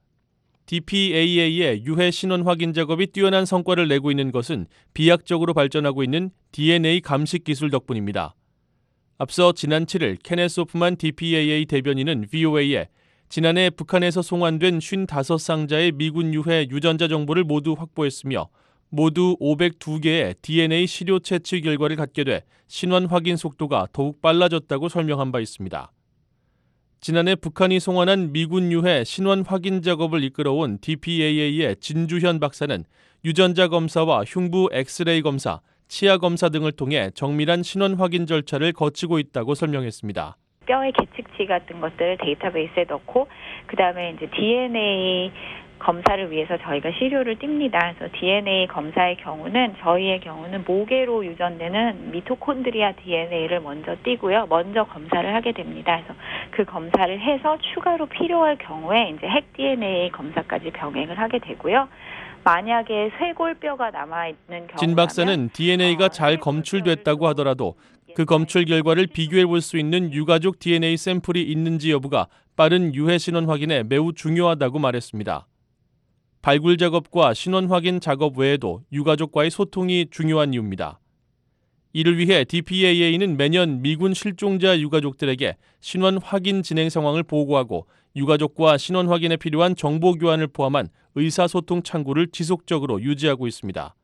디피에이에이의 유해 신원 확인 작업이 뛰어난 성과를 내고 있는 것은 비약적으로 발전하고 있는 디엔에이 감식 기술 덕분입니다. 앞서 지난 칠일 케네스 호프만 디피에이에이 대변인은 브이오에이에 지난해 북한에서 송환된 오십오 상자의 미군 유해 유전자 정보를 모두 확보했으며 모두 오백이 개의 디엔에이 시료 채취 결과를 갖게 돼 신원 확인 속도가 더욱 빨라졌다고 설명한 바 있습니다. 지난해 북한이 송환한 미군 유해 신원 확인 작업을 이끌어온 디피에이에이의 진주현 박사는 유전자 검사와 흉부 엑스레이 검사, 치아 검사 등을 통해 정밀한 신원 확인 절차를 거치고 있다고 설명했습니다. 뼈의 계측치 같은 것들을 데이터베이스에 넣고 그다음에 이제 디엔에이 검사를 위해서 저희가 시료를 띱니다. 그래서 디엔에이 검사의 경우는 저희의 경우는 모계로 유전되는 미토콘드리아 디엔에이를 먼저 띄고요. 먼저 검사를 하게 됩니다. 그래서 그 검사를 해서 추가로 필요할 경우에 이제 핵 디엔에이 검사까지 병행을 하게 되고요. 만약에 쇄골뼈가 남아있는 경우 진 박사는 디엔에이가 잘 검출됐다고 하더라도 그 검출 결과를 비교해 볼 수 있는 유가족 디엔에이 샘플이 있는지 여부가 빠른 유해 신원 확인에 매우 중요하다고 말했습니다. 발굴 작업과 신원 확인 작업 외에도 유가족과의 소통이 중요한 이유입니다. 이를 위해 디피에이에이는 매년 미군 실종자 유가족들에게 신원 확인 진행 상황을 보고하고 유가족과 신원 확인에 필요한 정보 교환을 포함한 의사소통 창구를 지속적으로 유지하고 있습니다.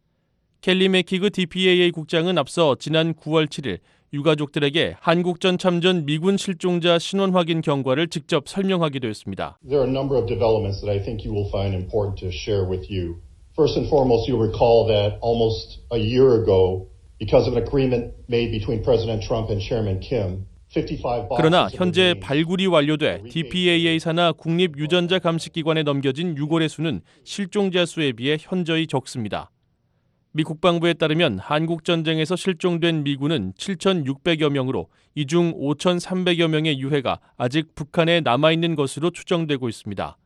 켈리 맥키그 디피에이에이 국장은 앞서 지난 구월 칠일 유가족들에게 한국전 참전 미군 실종자 신원 확인 경과를 직접 설명하기도 했습니다. There are a number of developments that I think you will find important to share with you. First and foremost, you'll recall that almost a year ago, because of an agreement made between President Trump and Chairman Kim, 그러나 현재 발굴이 완료돼 디피에이에이 산하 국립유전자 감식기관에 넘겨진 유골의 수는 실종자 수에 비해 현저히 적습니다. 미 국방부에 따르면 한국전쟁에서 실종된 미군은 칠천육백여 명으로 이 중 오천삼백여 명의 유해가 아직 북한에 남아있는 것으로 추정되고 있습니다.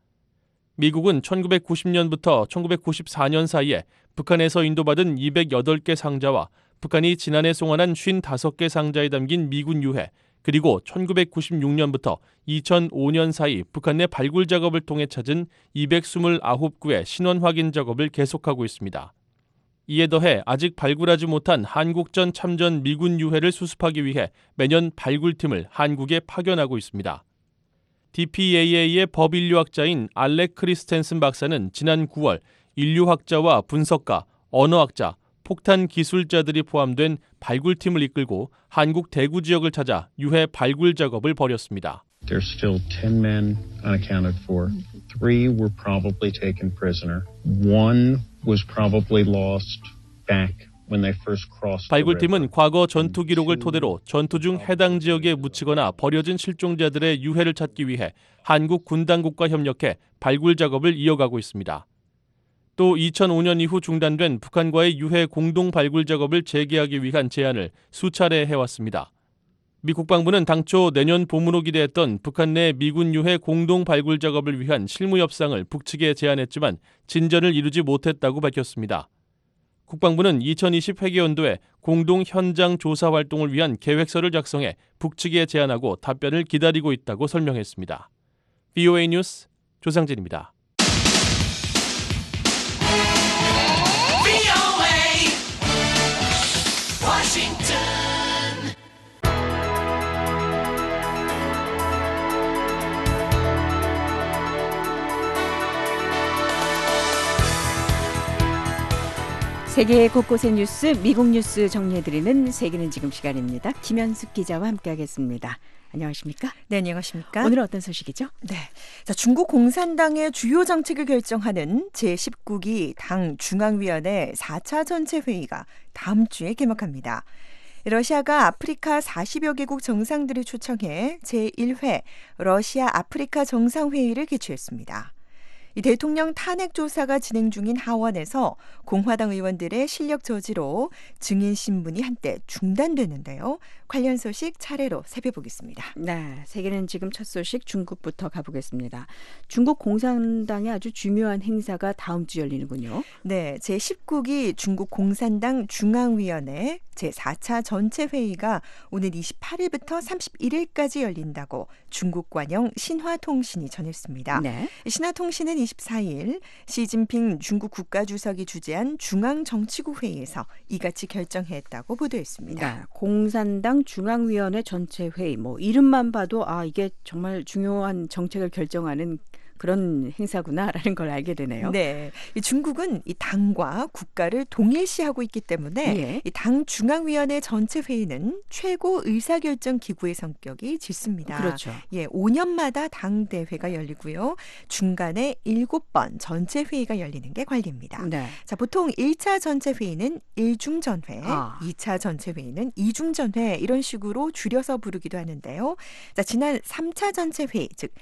미국은 천구백구십 년부터 천구백구십사 년 사이에 북한에서 인도받은 이백여덟 개 상자와 북한이 지난해 송환한 오십오 개 상자에 담긴 미군 유해, 그리고 천구백구십육 년부터 이천오 년 사이 북한 내 발굴 작업을 통해 찾은 이백이십구 구의 신원 확인 작업을 계속하고 있습니다. 이에 더해 아직 발굴하지 못한 한국전 참전 미군 유해를 수습하기 위해 매년 발굴팀을 한국에 파견하고 있습니다. 디피에이에이의 법인류학자인 알렉 크리스텐슨 박사는 지난 구월 인류학자와 분석가, 언어학자, 폭탄 기술자들이 포함된 발굴팀을 이끌고 한국 대구 지역을 찾아 유해 발굴 작업을 벌였습니다. There's still ten men unaccounted for. Three were probably taken prisoner. One was probably lost back when they first crossed. 발굴팀은 과거 전투 기록을 토대로 전투 중 해당 지역에 묻히거나 버려진 실종자들의 유해를 찾기 위해 한국 군 당국과 협력해 발굴 작업을 이어가고 있습니다. 또 이천오 년 이후 중단된 북한과의 유해 공동 발굴 작업을 재개하기 위한 제안을 수차례 해왔습니다. 미 국방부는 당초 내년 봄으로 기대했던 북한 내 미군 유해 공동 발굴 작업을 위한 실무 협상을 북측에 제안했지만 진전을 이루지 못했다고 밝혔습니다. 국방부는 이천이십 회계연도에 공동 현장 조사 활동을 위한 계획서를 작성해 북측에 제안하고 답변을 기다리고 있다고 설명했습니다. 브이오에이 뉴스 조상진입니다. 세계 곳곳의 뉴스, 미국 뉴스 정리해드리는 세계는 지금 시간입니다. 김현숙 기자와 함께하겠습니다. 안녕하십니까? 네, 안녕하십니까? 오늘은 어떤 소식이죠? 네, 자, 중국 공산당의 주요 정책을 결정하는 제십구 기 당 중앙위원회 사 차 전체 회의가 다음 주에 개막합니다. 러시아가 아프리카 사십여 개국 정상들을 초청해 제일 회 러시아 아프리카 정상회의를 개최했습니다. 이 대통령 탄핵 조사가 진행 중인 하원에서 공화당 의원들의 실력 저지로 증인 신문이 한때 중단됐는데요. 관련 소식 차례로 살펴보겠습니다. 네, 세계는 지금 첫 소식 중국부터 가보겠습니다. 중국 공산당의 아주 중요한 행사가 다음 주 열리는군요. 네, 제십구 기 중국 공산당 중앙위원회 제사 차 전체 회의가 오늘 이십팔 일부터 삼십일 일까지 열린다고 중국 관영 신화통신이 전했습니다. 네. 신화통신은 이십사 일 시진핑 중국 국가주석이 주재한 중앙정치국 회의에서 이같이 결정했다고 보도했습니다. 네, 공산당 중앙위원회 전체 회의, 뭐 이름만 봐도 아 이게 정말 중요한 정책을 결정하는 그런 행사구나라는 걸 알게 되네요. 네, 이 중국은 이 당과 국가를 동일시하고 있기 때문에 예. 이 당 중앙위원회 전체 회의는 최고 의사결정 기구의 성격이 짙습니다. 그렇죠. 예, 오 년마다 당 대회가 열리고요. 중간에 일곱 번 전체 회의가 열리는 게 관리입니다. 네. 자, 보통 일 차 전체 회의는 일중전회, 아. 이 차 전체 회의는 이중전회 이런 식으로 줄여서 부르기도 하는데요. 자, 지난 삼 차 전체 회의, 즉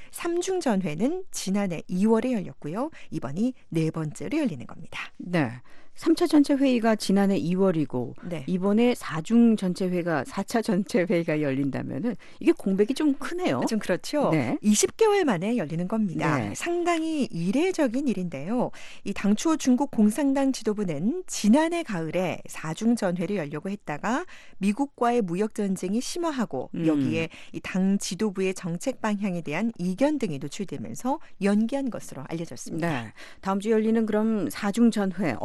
삼중전회는 지난해 이월에 열렸고요. 이번이 네 번째로 열리는 겁니다. 네. 삼 차 전체 회의가 지난해 이월이고 네. 이번에 사중 전체 회의가 사 차 전체 회의가 열린다면은 이게 공백이 좀 크네요. 좀 그렇죠. 네. 이십 개월 만에 열리는 겁니다. 네. 상당히 이례적인 일인데요. 이 당초 중국 공산당 지도부는 지난해 가을에 사중 전회를 열려고 했다가 미국과의 무역 전쟁이 심화하고 음. 여기에 이 당 지도부의 정책 방향에 대한 이견 등이 노출되면서 연기한 것으로 알려졌습니다. 네. 다음 주 열리는 그럼 사중 전회 어떤 정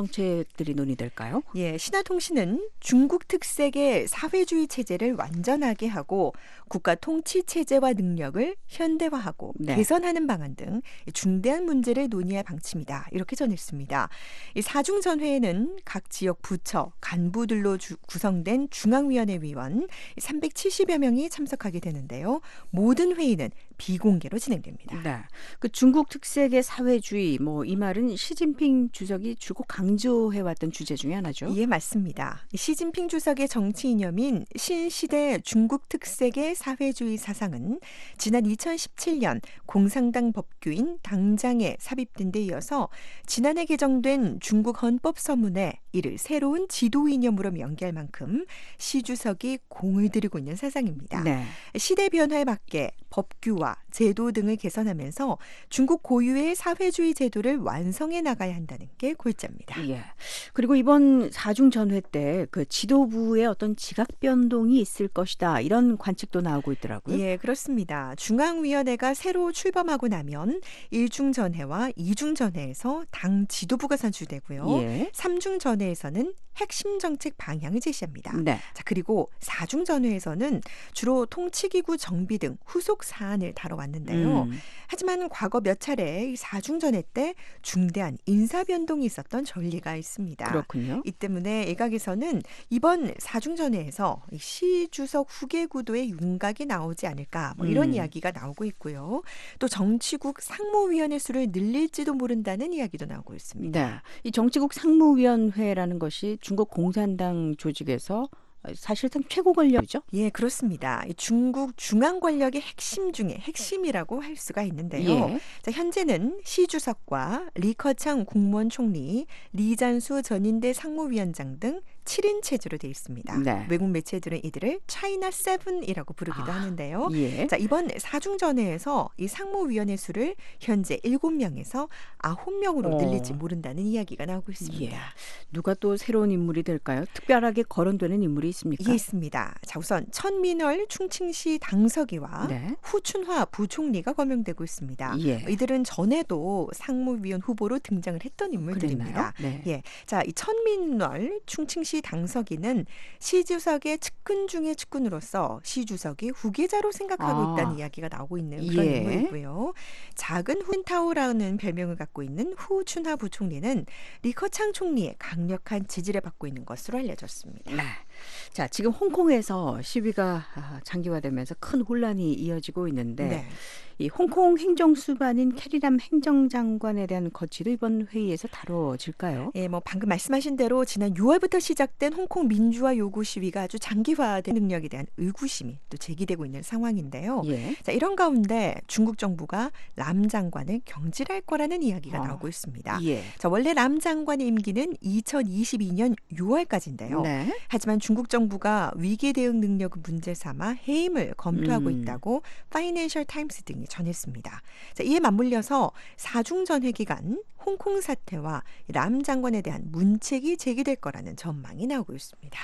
정책들이 논의될까요? 예, 신화통신은 중국 특색의 사회주의 체제를 완전하게 하고 국가 통치 체제와 능력을 현대화하고 네. 개선하는 방안 등 중대한 문제를 논의할 방침이다. 이렇게 전했습니다. 이 사중전회에는 각 지역 부처 간부들로 주, 구성된 중앙위원회 위원 삼백칠십여 명이 참석하게 되는데요. 모든 회의는 비공개로 진행됩니다. 네. 그 중국 특색의 사회주의 뭐 이 말은 시진핑 주석이 주로 강조해왔던 주제 중에 하나죠. 예, 맞습니다. 시진핑 주석의 정치 이념인 신시대 중국 특색의 사회주의 사상은 지난 이천십칠 년 공산당 법규인 당장에 삽입된 데 이어서 지난해 개정된 중국 헌법 서문에 이를 새로운 지도 이념으로 명기할 만큼 시 주석이 공을 들이고 있는 사상입니다. 네. 시대 변화에 맞게 법규와 제도 등을 개선하면서 중국 고유의 사회주의 제도를 완성해 나가야 한다는 게 골자입니다. 예. 그리고 이번 사중 전회 때 그 지도부의 어떤 지각 변동이 있을 것이다 이런 관측도 나오고 있더라고요. 예, 그렇습니다. 중앙위원회가 새로 출범하고 나면 일중 전회와 이중 전회에서 당 지도부가 선출되고요. 예. 삼중 전회에서는 핵심 정책 방향을 제시합니다. 네. 자, 그리고 사중 전회에서는 주로 통치기구 정비 등 후속 사안을 다뤄왔는데요. 음. 하지만 과거 몇 차례 사중 전회 때 중대한 인사 변동이 있었던 전례가 있습니다. 그렇군요. 이 때문에 일각에서는 이번 사중 전회에서 시 주석 후계 구도의 윤곽이 나오지 않을까 뭐 이런 음. 이야기가 나오고 있고요. 또 정치국 상무위원회 수를 늘릴지도 모른다는 이야기도 나오고 있습니다. 네. 이 정치국 상무위원회라는 것이 중국 공산당 조직에서 사실상 최고 권력이죠? 예, 그렇습니다. 중국 중앙 권력의 핵심 중에 핵심이라고 할 수가 있는데요. 예. 자, 현재는 시 주석과 리커창 국무원 총리, 리잔수 전인대 상무위원장 등 칠 인 체제로 되어 있습니다. 네. 외국 매체들은 이들을 차이나 세븐이라고 부르기도 아, 하는데요. 예. 자, 이번 사중전회에서 이 상무위원회 수를 현재 일곱 명에서 아홉 명으로 어. 늘릴지 모른다는 이야기가 나오고 있습니다. 예. 누가 또 새로운 인물이 될까요? 특별하게 거론되는 인물이 있습니까? 예, 있습니다. 자, 우선 천민월 충칭시 당서기와 네. 후춘화 부총리가 거명되고 있습니다. 예. 이들은 전에도 상무위원 후보로 등장을 했던 인물들입니다. 그랬나요? 네. 예, 자, 이 천민월 충칭시 당서기는 시 주석의 측근 중의 측근으로서 시 주석이 후계자로 생각하고 아. 있다는 이야기가 나오고 있는 그런 예. 인물이고요. 작은 훈타오라는 별명을 갖고 있는 후춘하 부총리는 리커창 총리의 강력한 지지를 받고 있는 것으로 알려졌습니다. 네. 자, 지금 홍콩에서 시위가 장기화되면서 큰 혼란이 이어지고 있는데 네. 이 홍콩 행정수반인 캐리람 행정장관에 대한 거취도 이번 회의에서 다뤄질까요? 예, 뭐 방금 말씀하신 대로 지난 유월부터 시작된 홍콩 민주화 요구 시위가 아주 장기화된 능력에 대한 의구심이 또 제기되고 있는 상황인데요. 예. 자, 이런 가운데 중국 정부가 람 장관을 경질할 거라는 이야기가 어. 나오고 있습니다. 예. 자, 원래 람 장관의 임기는 이천이십이 년 유월까지인데요. 네. 하지만 중국 정부가 위기 대응 능력을 문제 삼아 해임을 검토하고 음. 있다고 파이낸셜 타임스 등이 전했습니다. 자, 이에 맞물려서 사중전회 기간 홍콩 사태와 람 장관에 대한 문책이 제기될 거라는 전망이 나오고 있습니다.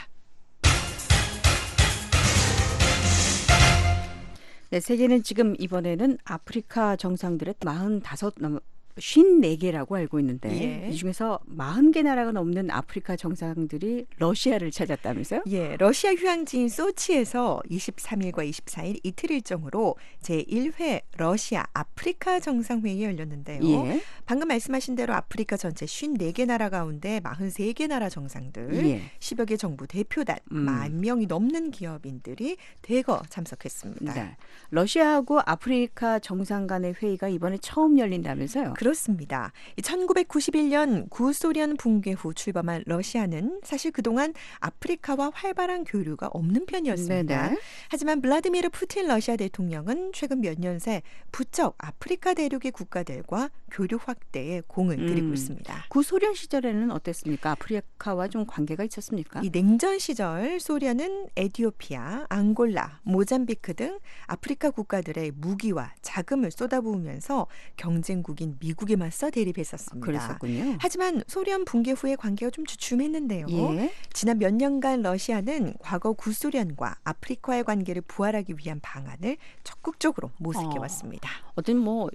네, 세계는 지금 이번에는 아프리카 정상들의 사십오 넘 오십사 개라고 알고 있는데 예. 이 중에서 사십 개 나라가 넘는 아프리카 정상들이 러시아를 찾았다면서요? 예, 러시아 휴양지인 소치에서 이십삼 일과 이십사 일 이틀 일정으로 제일 회 러시아 아프리카 정상회의가 열렸는데요. 예. 방금 말씀하신 대로 아프리카 전체 오십사 개 나라 가운데 사십삼 개 나라 정상들, 예. 십여 개 정부 대표단, 음. 만 명이 넘는 기업인들이 대거 참석했습니다. 네. 러시아하고 아프리카 정상 간의 회의가 이번에 처음 열린다면서요? 그렇습니다. 천구백구십일 년 구소련 붕괴 후 출범한 러시아는 사실 그동안 아프리카와 활발한 교류가 없는 편이었습니다. 네네. 하지만 블라디미르 푸틴 러시아 대통령은 최근 몇 년 새 부쩍 아프리카 대륙의 국가들과 교류 확대에 공을 들이고 음. 있습니다. 구소련 시절에는 어땠습니까? 아프리카와 좀 관계가 있었습니까? 이 냉전 시절 소련은 에티오피아, 앙골라, 모잠비크 등 아프리카 국가들의 무기와 자금을 쏟아부으면서 경쟁국인 미국 미국에 맞서 대립했었습니다. 그랬었군요. 하지만 소련 붕괴 후에 관계가 좀 주춤했는데요. 예. 지난 몇 년간 러시아는 과거 구소련과 아프리카의 관계를 부활하기 위한 방안을 적극적으로 모색해왔습니다. 어, 어떤 뭐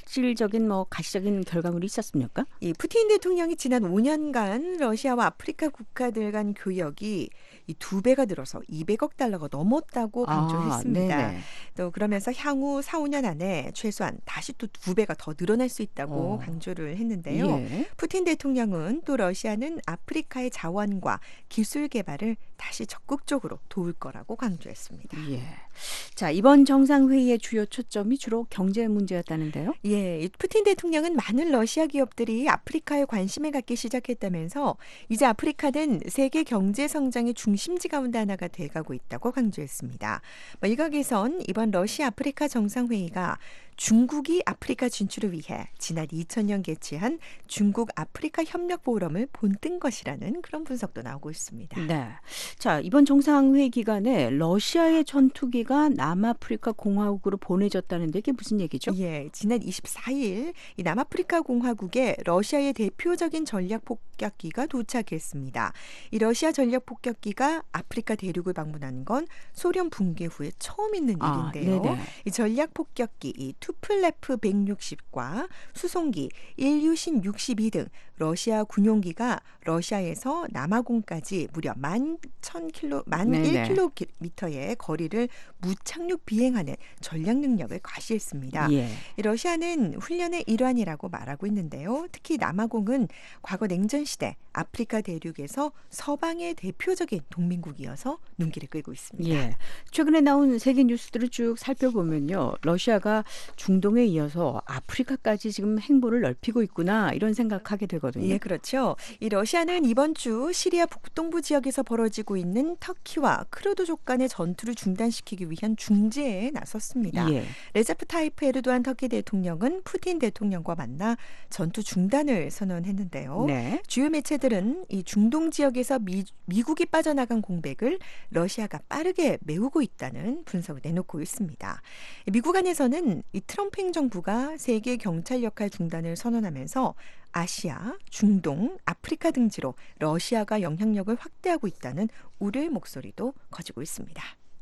실질적인 뭐 가시적인 결과물이 있었습니까? 이 푸틴 대통령이 지난 오 년간 러시아와 아프리카 국가들 간 교역이 이 두 배가 늘어서 이백억 달러가 넘었다고 강조했습니다. 아, 또 그러면서 향후 사, 오 년 안에 최소한 다시 또 두 배가 더 늘어날 수 있다고 어. 강조를 했는데요. 예. 푸틴 대통령은 또 러시아는 아프리카의 자원과 기술 개발을 다시 적극적으로 도울 거라고 강조했습니다. 예. 자, 이번 정상회의의 주요 초점이 주로 경제 문제였다는데요. 예, 이 푸틴 대통령은 많은 러시아 기업들이 아프리카에 관심을 갖기 시작했다면서 이제 아프리카는 세계 경제 성장의 중심지 가운데 하나가 돼가고 있다고 강조했습니다. 뭐 일각에선 이번 러시아 아프리카 정상회의가 중국이 아프리카 진출을 위해 지난 이천 년 개최한 중국 아프리카 협력 포럼을 본뜬 것이라는 그런 분석도 나오고 있습니다. 네. 자, 이번 정상회의 기간에 러시아의 전투기가 남아프리카 공화국으로 보내졌다는데 이게 무슨 얘기죠? 예, 지난 이십사 일 이 남아프리카 공화국에 러시아의 대표적인 전략 폭격기가 도착했습니다. 이 러시아 전략 폭격기가 아프리카 대륙을 방문한 건 소련 붕괴 후에 처음 있는 아, 일인데요. 네네. 이 전략 폭격기 이 투플레프 백육십과 수송기 일유신 육십이 등 러시아 군용기가 러시아에서 남아공까지 무려 만 천 킬로, 만 네네. 일 킬로미터의 거리를 무착륙 비행하는 전략 능력을 과시했습니다. 예. 이 러시아는 훈련의 일환이라고 말하고 있는데요. 특히 남아공은 과거 냉전 시대 아프리카 대륙에서 서방의 대표적인 동맹국이어서 눈길을 끌고 있습니다. 예. 최근에 나온 세계 뉴스들을 쭉 살펴보면요. 러시아가 중동에 이어서 아프리카까지 지금 행보를 넓히고 있구나 이런 생각하게 되거든요. 예, 그렇죠. 이 러시아는 이번 주 시리아 북동부 지역에서 벌어지고 있는 터키와 크루드족 간의 전투를 중단시키기 위한 중재에 나섰습니다. 예. 레제프 타이프 에르도안 터키 대통령은 푸틴 대통령과 만나 전투 중단을 선언했는데요. 네. 주요 매체들은 이 중동 지역에서 미, 미국이 빠져나간 공백을 러시아가 빠르게 메우고 있다는 분석을 내놓고 있습니다. 미국 안에서는 이 트럼프 행정부가 세계 경찰 역할 중단을 선언하면서 아시아, 중동, 아프리카 등지로 러시아가 영향력을 확대하고 있다는 우려의 목소리도 커지고 있습니다.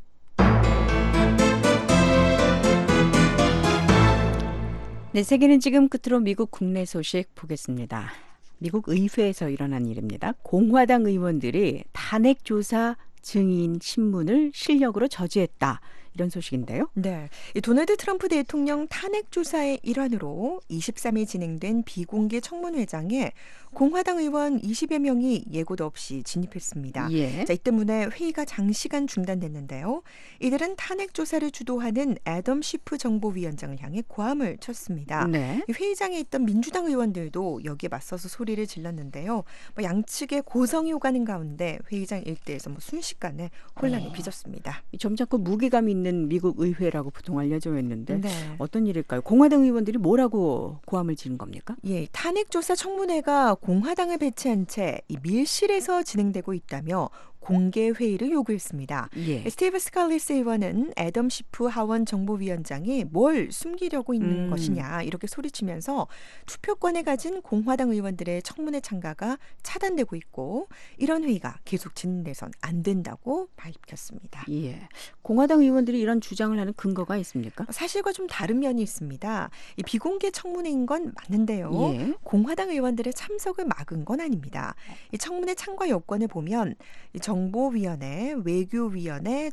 네, 세계는 지금 끝으로 미국 국내 소식 보겠습니다. 미국 의회에서 일어난 일입니다. 공화당 의원들이 탄핵 조사 증인 신문을 실력으로 저지했다. 이런 소식인데요. 네, 이 도널드 트럼프 대통령 탄핵 조사의 일환으로 이십삼 일 진행된 비공개 청문회장에 공화당 의원 이십여 명이 예고도 없이 진입했습니다. 예. 자, 이 때문에 회의가 장시간 중단됐는데요. 이들은 탄핵 조사를 주도하는 애덤 시프 정보위원장을 향해 고함을 쳤습니다. 네. 이 회의장에 있던 민주당 의원들도 여기에 맞서서 소리를 질렀는데요. 뭐 양측의 고성이 오가는 가운데 회의장 일대에서 뭐 순식간에 혼란이 어. 빚었습니다. 점잖고 무게감 있는 미국 의회라고 보통 알려져 있는데 네. 어떤 일일까요? 공화당 의원들이 뭐라고 고함을 지른 겁니까? 예, 탄핵 조사 청문회가 공화당을 배치한 채 이 밀실에서 진행되고 있다며 공개 회의를 요구했습니다. 예. 스티브 스칼리스 의원은 애덤 시프 하원 정보위원장이 뭘 숨기려고 있는 음. 것이냐 이렇게 소리치면서 투표권을 가진 공화당 의원들의 청문회 참가가 차단되고 있고 이런 회의가 계속 진행돼선 안 된다고 밝혔습니다. 예. 공화당 의원들이 이런 주장을 하는 근거가 있습니까? 사실과 좀 다른 면이 있습니다. 이 비공개 청문회인 건 맞는데요. 예. 공화당 의원들의 참석을 막은 건 아닙니다. 이 청문회 참가 요건을 보면 이 정보위원회, 외교위원회,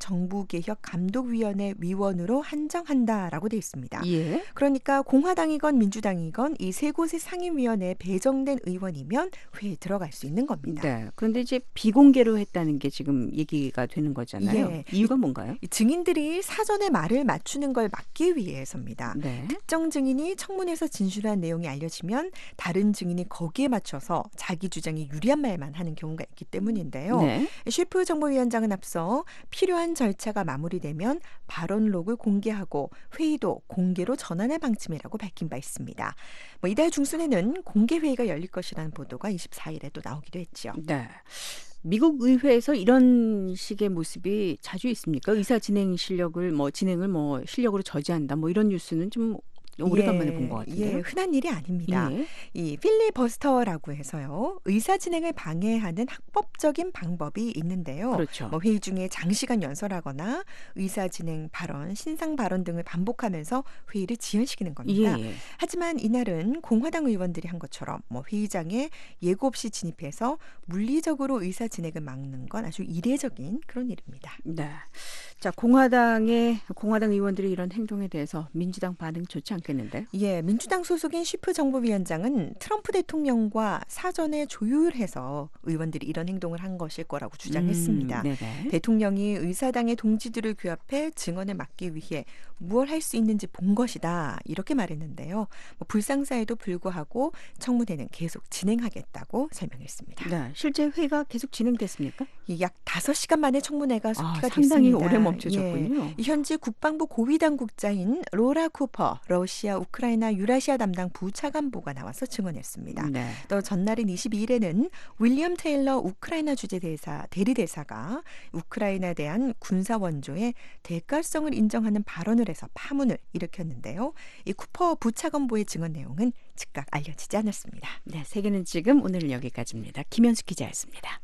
정부개혁감독위원회 위원으로 한정한다라고 돼 있습니다. 예. 그러니까 공화당이건 민주당이건 이 세 곳의 상임위원회에 배정된 의원이면 회의에 들어갈 수 있는 겁니다. 네. 그런데 이제 비공개로 했다는 게 지금 얘기가 되는 거잖아요. 예. 이유가 뭔가요? 이 증인들이 사전에 말을 맞추는 걸 막기 위해서입니다. 네. 특정 증인이 청문회에서 진술한 내용이 알려지면 다른 증인이 거기에 맞춰서 자기 주장에 유리한 말만 하는 경우가 있기 때문인데요. 네. 셰프 정보위원장은 앞서 필요한 절차가 마무리되면 발언록을 공개하고 회의도 공개로 전환할 방침이라고 밝힌 바 있습니다. 뭐 이달 중순에는 공개 회의가 열릴 것이라는 보도가 이십사 일에 또 나오기도 했죠. 네. 미국 의회에서 이런 식의 모습이 자주 있습니까? 의사 진행 실력을 뭐 진행을 뭐 실력으로 저지한다. 뭐 이런 뉴스는 좀 오래간만에 예, 본 것 같은데요. 예, 흔한 일이 아닙니다. 예. 이 필리버스터라고 해서요. 의사 진행을 방해하는 학법적인 방법이 있는데요. 그렇죠. 뭐 회의 중에 장시간 연설하거나 의사 진행 발언, 신상 발언 등을 반복하면서 회의를 지연시키는 겁니다. 예. 하지만 이날은 공화당 의원들이 한 것처럼 뭐 회의장에 예고 없이 진입해서 물리적으로 의사 진행을 막는 건 아주 이례적인 그런 일입니다. 네. 자, 공화당의 공화당 의원들의 이런 행동에 대해서 민주당 반응 좋지 않겠는데요? 예, 민주당 소속인 쉬프 정보위원장은 트럼프 대통령과 사전에 조율해서 의원들이 이런 행동을 한 것일 거라고 주장했습니다. 음, 네네. 대통령이 의사당의 동지들을 규합해 증언을 막기 위해 무엇 할 수 있는지 본 것이다 이렇게 말했는데요. 뭐 불상사에도 불구하고 청문회는 계속 진행하겠다고 설명했습니다. 네, 실제 회의가 계속 진행됐습니까? 약 다섯 시간 만에 청문회가 속기가 아, 상당히 됐습니다. 오래 멈춰졌군요. 예, 현지 국방부 고위 당국자인 로라 쿠퍼 러시아 우크라이나 유라시아 담당 부차관보가 나와서 증언했습니다. 네. 또 전날인 이십이일에는 윌리엄 테일러 우크라이나 주재 대사 대리대사가 우크라이나에 대한 군사 원조의 대가성을 인정하는 발언을 해서 파문을 일으켰는데요. 이 쿠퍼 부차관보의 증언 내용은 즉각 알려지지 않았습니다. 네, 세계는 지금 오늘은 여기까지입니다. 김현수 기자였습니다.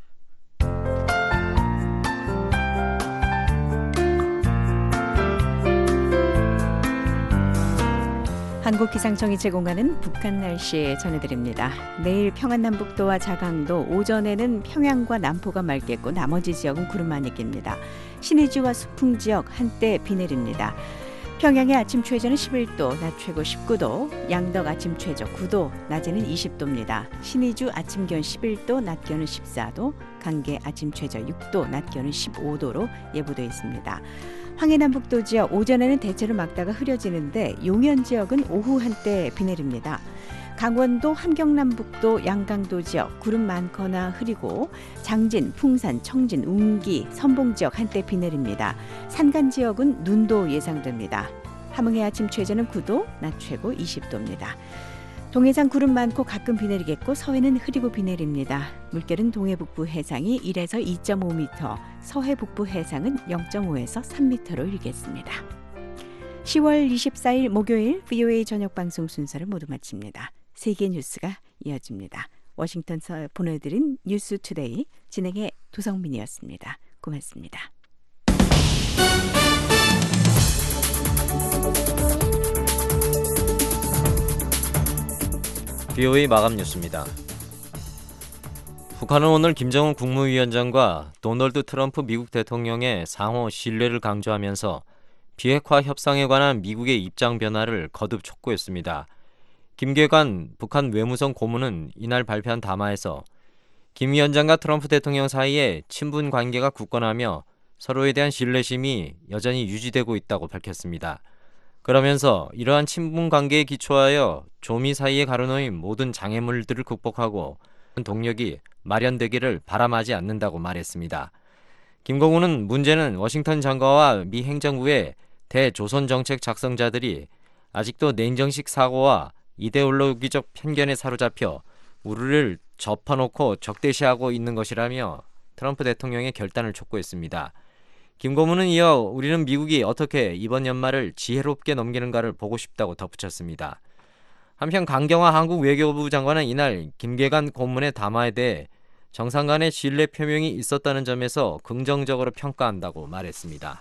한국기상청이 제공하는 북한 날씨 전해드립니다. 내일 평안남북도와 자강도, 오전에는 평양과 남포가 맑겠고 나머지 지역은 구름 많이 낍니다. 신의주와 수풍 지역 한때 비 내립니다. 평양의 아침 최저는 십일도, 낮 최고 십구도, 양덕 아침 최저 구도, 낮에는 이십도입니다. 신의주 아침 기온 십일도, 낮 기온은 십사도, 강계 아침 최저 육도, 낮 기온은 십오도로 예보되어 있습니다. 황해남북도 지역 오전에는 대체로 맑다가 흐려지는데 용현 지역은 오후 한때 비 내립니다. 강원도 함경남북도 양강도 지역 구름 많거나 흐리고 장진, 풍산, 청진, 웅기, 선봉 지역 한때 비 내립니다. 산간 지역은 눈도 예상됩니다. 함흥의 아침 최저는 구도, 낮 최고 이십도입니다. 동해상 구름 많고 가끔 비 내리겠고 서해는 흐리고 비 내립니다. 물결은 동해북부 해상이 일에서 이점오 미터, 서해북부 해상은 영점오에서 삼 미터로 일겠습니다. 시월 이십사일 목요일 브이오에이 저녁 방송 순서를 모두 마칩니다. 세계 뉴스가 이어집니다. 워싱턴에서 보내드린 뉴스투데이 진행의 도성민이었습니다. 고맙습니다. 브이오에이 마감 뉴스입니다. 북한은 오늘 김정은 국무위원장과 도널드 트럼프 미국 대통령의 상호 신뢰를 강조하면서 비핵화 협상에 관한 미국의 입장 변화를 거듭 촉구했습니다. 김계관 북한 외무성 고문은 이날 발표한 담화에서 김 위원장과 트럼프 대통령 사이에 친분 관계가 굳건하며 서로에 대한 신뢰심이 여전히 유지되고 있다고 밝혔습니다. 그러면서 이러한 친분 관계에 기초하여 조미 사이에 가로놓인 모든 장애물들을 극복하고 동력이 마련되기를 바람하지 않는다고 말했습니다. 김 고문은 문제는 워싱턴 장관과 미 행정부의 대조선 정책 작성자들이 아직도 냉정식 사고와 이데올로기적 편견에 사로잡혀 우리를 접어놓고 적대시하고 있는 것이라며 트럼프 대통령의 결단을 촉구했습니다. 김 고문은 이어 우리는 미국이 어떻게 이번 연말을 지혜롭게 넘기는가를 보고 싶다고 덧붙였습니다. 한편 강경화 한국 외교부 장관은 이날 김계관 고문의 담화에 대해 정상 간의 신뢰 표명이 있었다는 점에서 긍정적으로 평가한다고 말했습니다.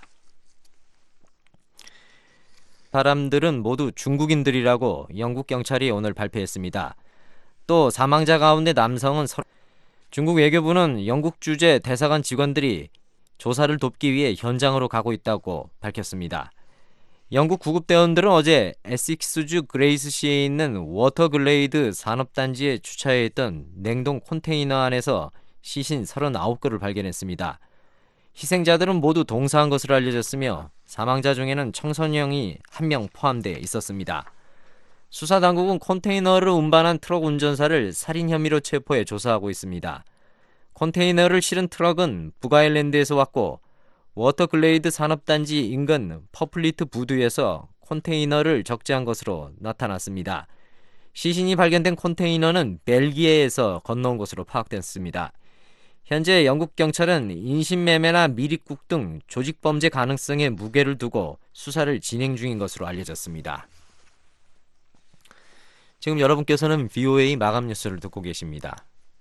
사람들은 모두 중국인들이라고 영국 경찰이 오늘 발표했습니다. 또 사망자 가운데 남성은 서... 중국 외교부는 영국 주재 대사관 직원들이 조사를 돕기 위해 현장으로 가고 있다고 밝혔습니다. 영국 구급대원들은 어제 에식스주 그레이스시에 있는 워터글레이드 산업단지에 주차해 있던 냉동 컨테이너 안에서 시신 서른아홉 구를 발견했습니다. 희생자들은 모두 동사한 것으로 알려졌으며 사망자 중에는 청소년이 한 명 포함되어 있었습니다. 수사당국은 컨테이너를 운반한 트럭 운전사를 살인 혐의로 체포해 조사하고 있습니다. 컨테이너를 실은 트럭은 북아일랜드에서 왔고 워터글레이드 산업단지 인근 퍼플리트 부두에서 컨테이너를 적재한 것으로 나타났습니다. 시신이 발견된 컨테이너는 벨기에에서 건너온 것으로 파악됐습니다. 현재 영국 경찰은 인신매매나 미립국 등 조직범죄 가능성에 무게를 두고 수사를 진행 중인 것으로 알려졌습니다. 지금 여러분께서는 브이오에이 마감 뉴스를 듣고 계십니다.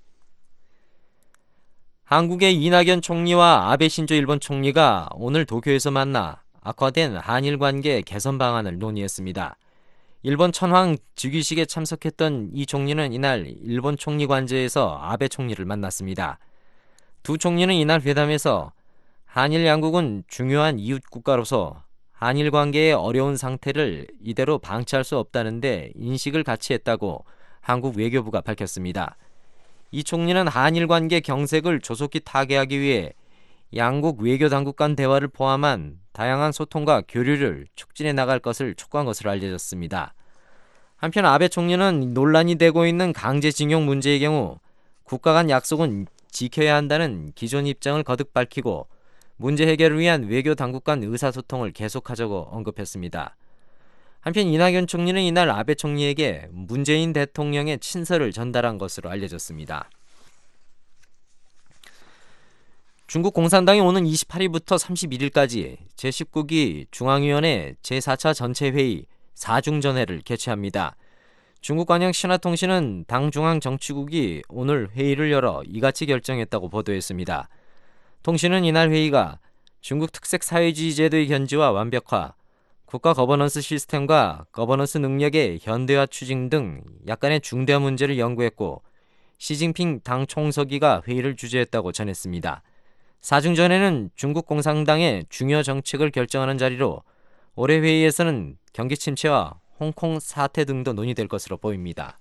한국의 이낙연 총리와 아베 신조 일본 총리가 오늘 도쿄에서 만나 악화된 한일 관계 개선 방안을 논의했습니다. 일본 천황 즉위식에 참석했던 이 총리는 이날 일본 총리 관저에서 아베 총리를 만났습니다. 두 총리는 이날 회담에서 한일 양국은 중요한 이웃 국가로서 한일 관계의 어려운 상태를 이대로 방치할 수 없다는데 인식을 같이 했다고 한국 외교부가 밝혔습니다. 이 총리는 한일 관계 경색을 조속히 타개하기 위해 양국 외교 당국 간 대화를 포함한 다양한 소통과 교류를 촉진해 나갈 것을 촉구한 것으로 알려졌습니다. 한편 아베 총리는 논란이 되고 있는 강제징용 문제의 경우 국가 간 약속은 지켜야 한다는 기존 입장을 거듭 밝히고 문제 해결을 위한 외교 당국 간 의사소통을 계속하자고 언급했습니다. 한편 이낙연 총리는 이날 아베 총리에게 문재인 대통령의 친서를 전달한 것으로 알려졌습니다. 중국 공산당이 오는 이십팔 일부터 삼십일 일까지 제십구 기 중앙위원회 제사 차 전체회의 사중전회를 개최합니다. 중국 관영 신화통신은 당 중앙정치국이 오늘 회의를 열어 이같이 결정했다고 보도했습니다. 통신은 이날 회의가 중국 특색 사회주의 제도의 견지와 완벽화, 국가 거버넌스 시스템과 거버넌스 능력의 현대화 추진 등 약간의 중대한 문제를 연구했고 시진핑 당 총서기가 회의를 주재했다고 전했습니다. 사중전회는 중국 공산당의 중요 정책을 결정하는 자리로 올해 회의에서는 경기 침체와 홍콩 사태 등도 논의될 것으로 보입니다.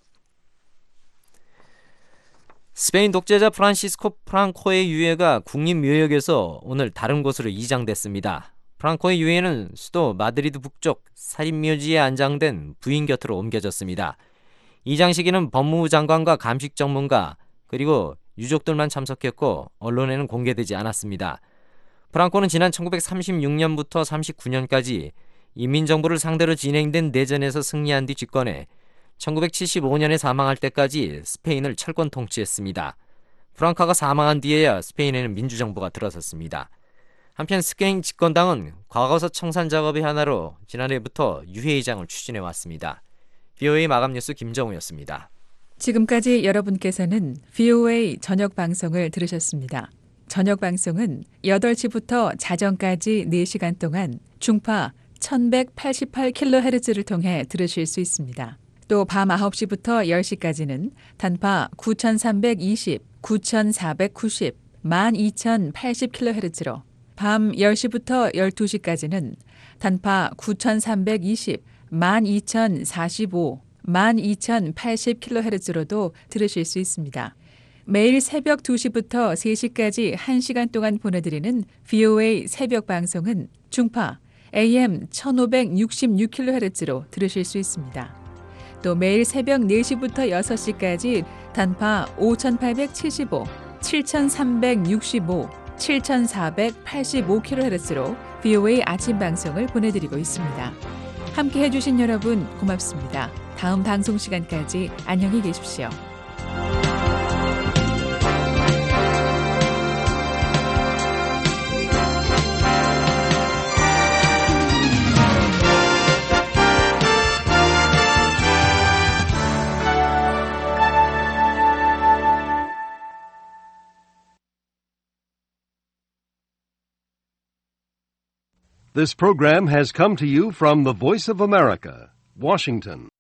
스페인 독재자 프란시스코 프랑코의 유해가 국립묘역에서 오늘 다른 곳으로 이장됐습니다. 프랑코의 유해는 수도 마드리드 북쪽 살인묘지에 안장된 부인 곁으로 옮겨졌습니다. 이장식에는 법무부 장관과 감식 전문가 그리고 유족들만 참석했고 언론에는 공개되지 않았습니다. 프랑코는 지난 천구백삼십육 년부터 삼십구 년까지 인민정부를 상대로 진행된 내전에서 승리한 뒤 집권해 천구백칠십오 년에 사망할 때까지 스페인을 철권 통치했습니다. 프랑카가 사망한 뒤에야 스페인에는 민주정부가 들어섰습니다. 한편 스페인 집권당은 과거사 청산 작업의 하나로 지난해부터 유해이장을 추진해왔습니다. 브이오에이 마감 뉴스 김정우였습니다. 지금까지 여러분께서는 브이오에이 저녁 방송을 들으셨습니다. 저녁 방송은 여덟 시부터 자정까지 네 시간 동안 중파 천백팔십팔 킬로헤르츠를 통해 들으실 수 있습니다. 또 밤 아홉 시부터 열 시까지는 단파 구천삼백이십, 구천사백구십, 만 이천팔십 킬로헤르츠로 밤 열 시부터 열두 시까지는 단파 구천삼백이십, 만 이천사십오, 만 이천팔십 킬로헤르츠로도 들으실 수 있습니다. 매일 새벽 두 시부터 세 시까지 한 시간 동안 보내드리는 브이오에이 새벽 방송은 중파 에이엠 천오백육십육 킬로헤르츠로 들으실 수 있습니다. 또 매일 새벽 네 시부터 여섯 시까지 단파 오천팔백칠십오, 칠천삼백육십오, 칠천사백팔십오 킬로헤르츠로 브이오에이 아침 방송을 보내드리고 있습니다. 함께 해주신 여러분 고맙습니다. 다음 방송 시간까지 안녕히 계십시오. This program has come to you from the Voice of America, Washington.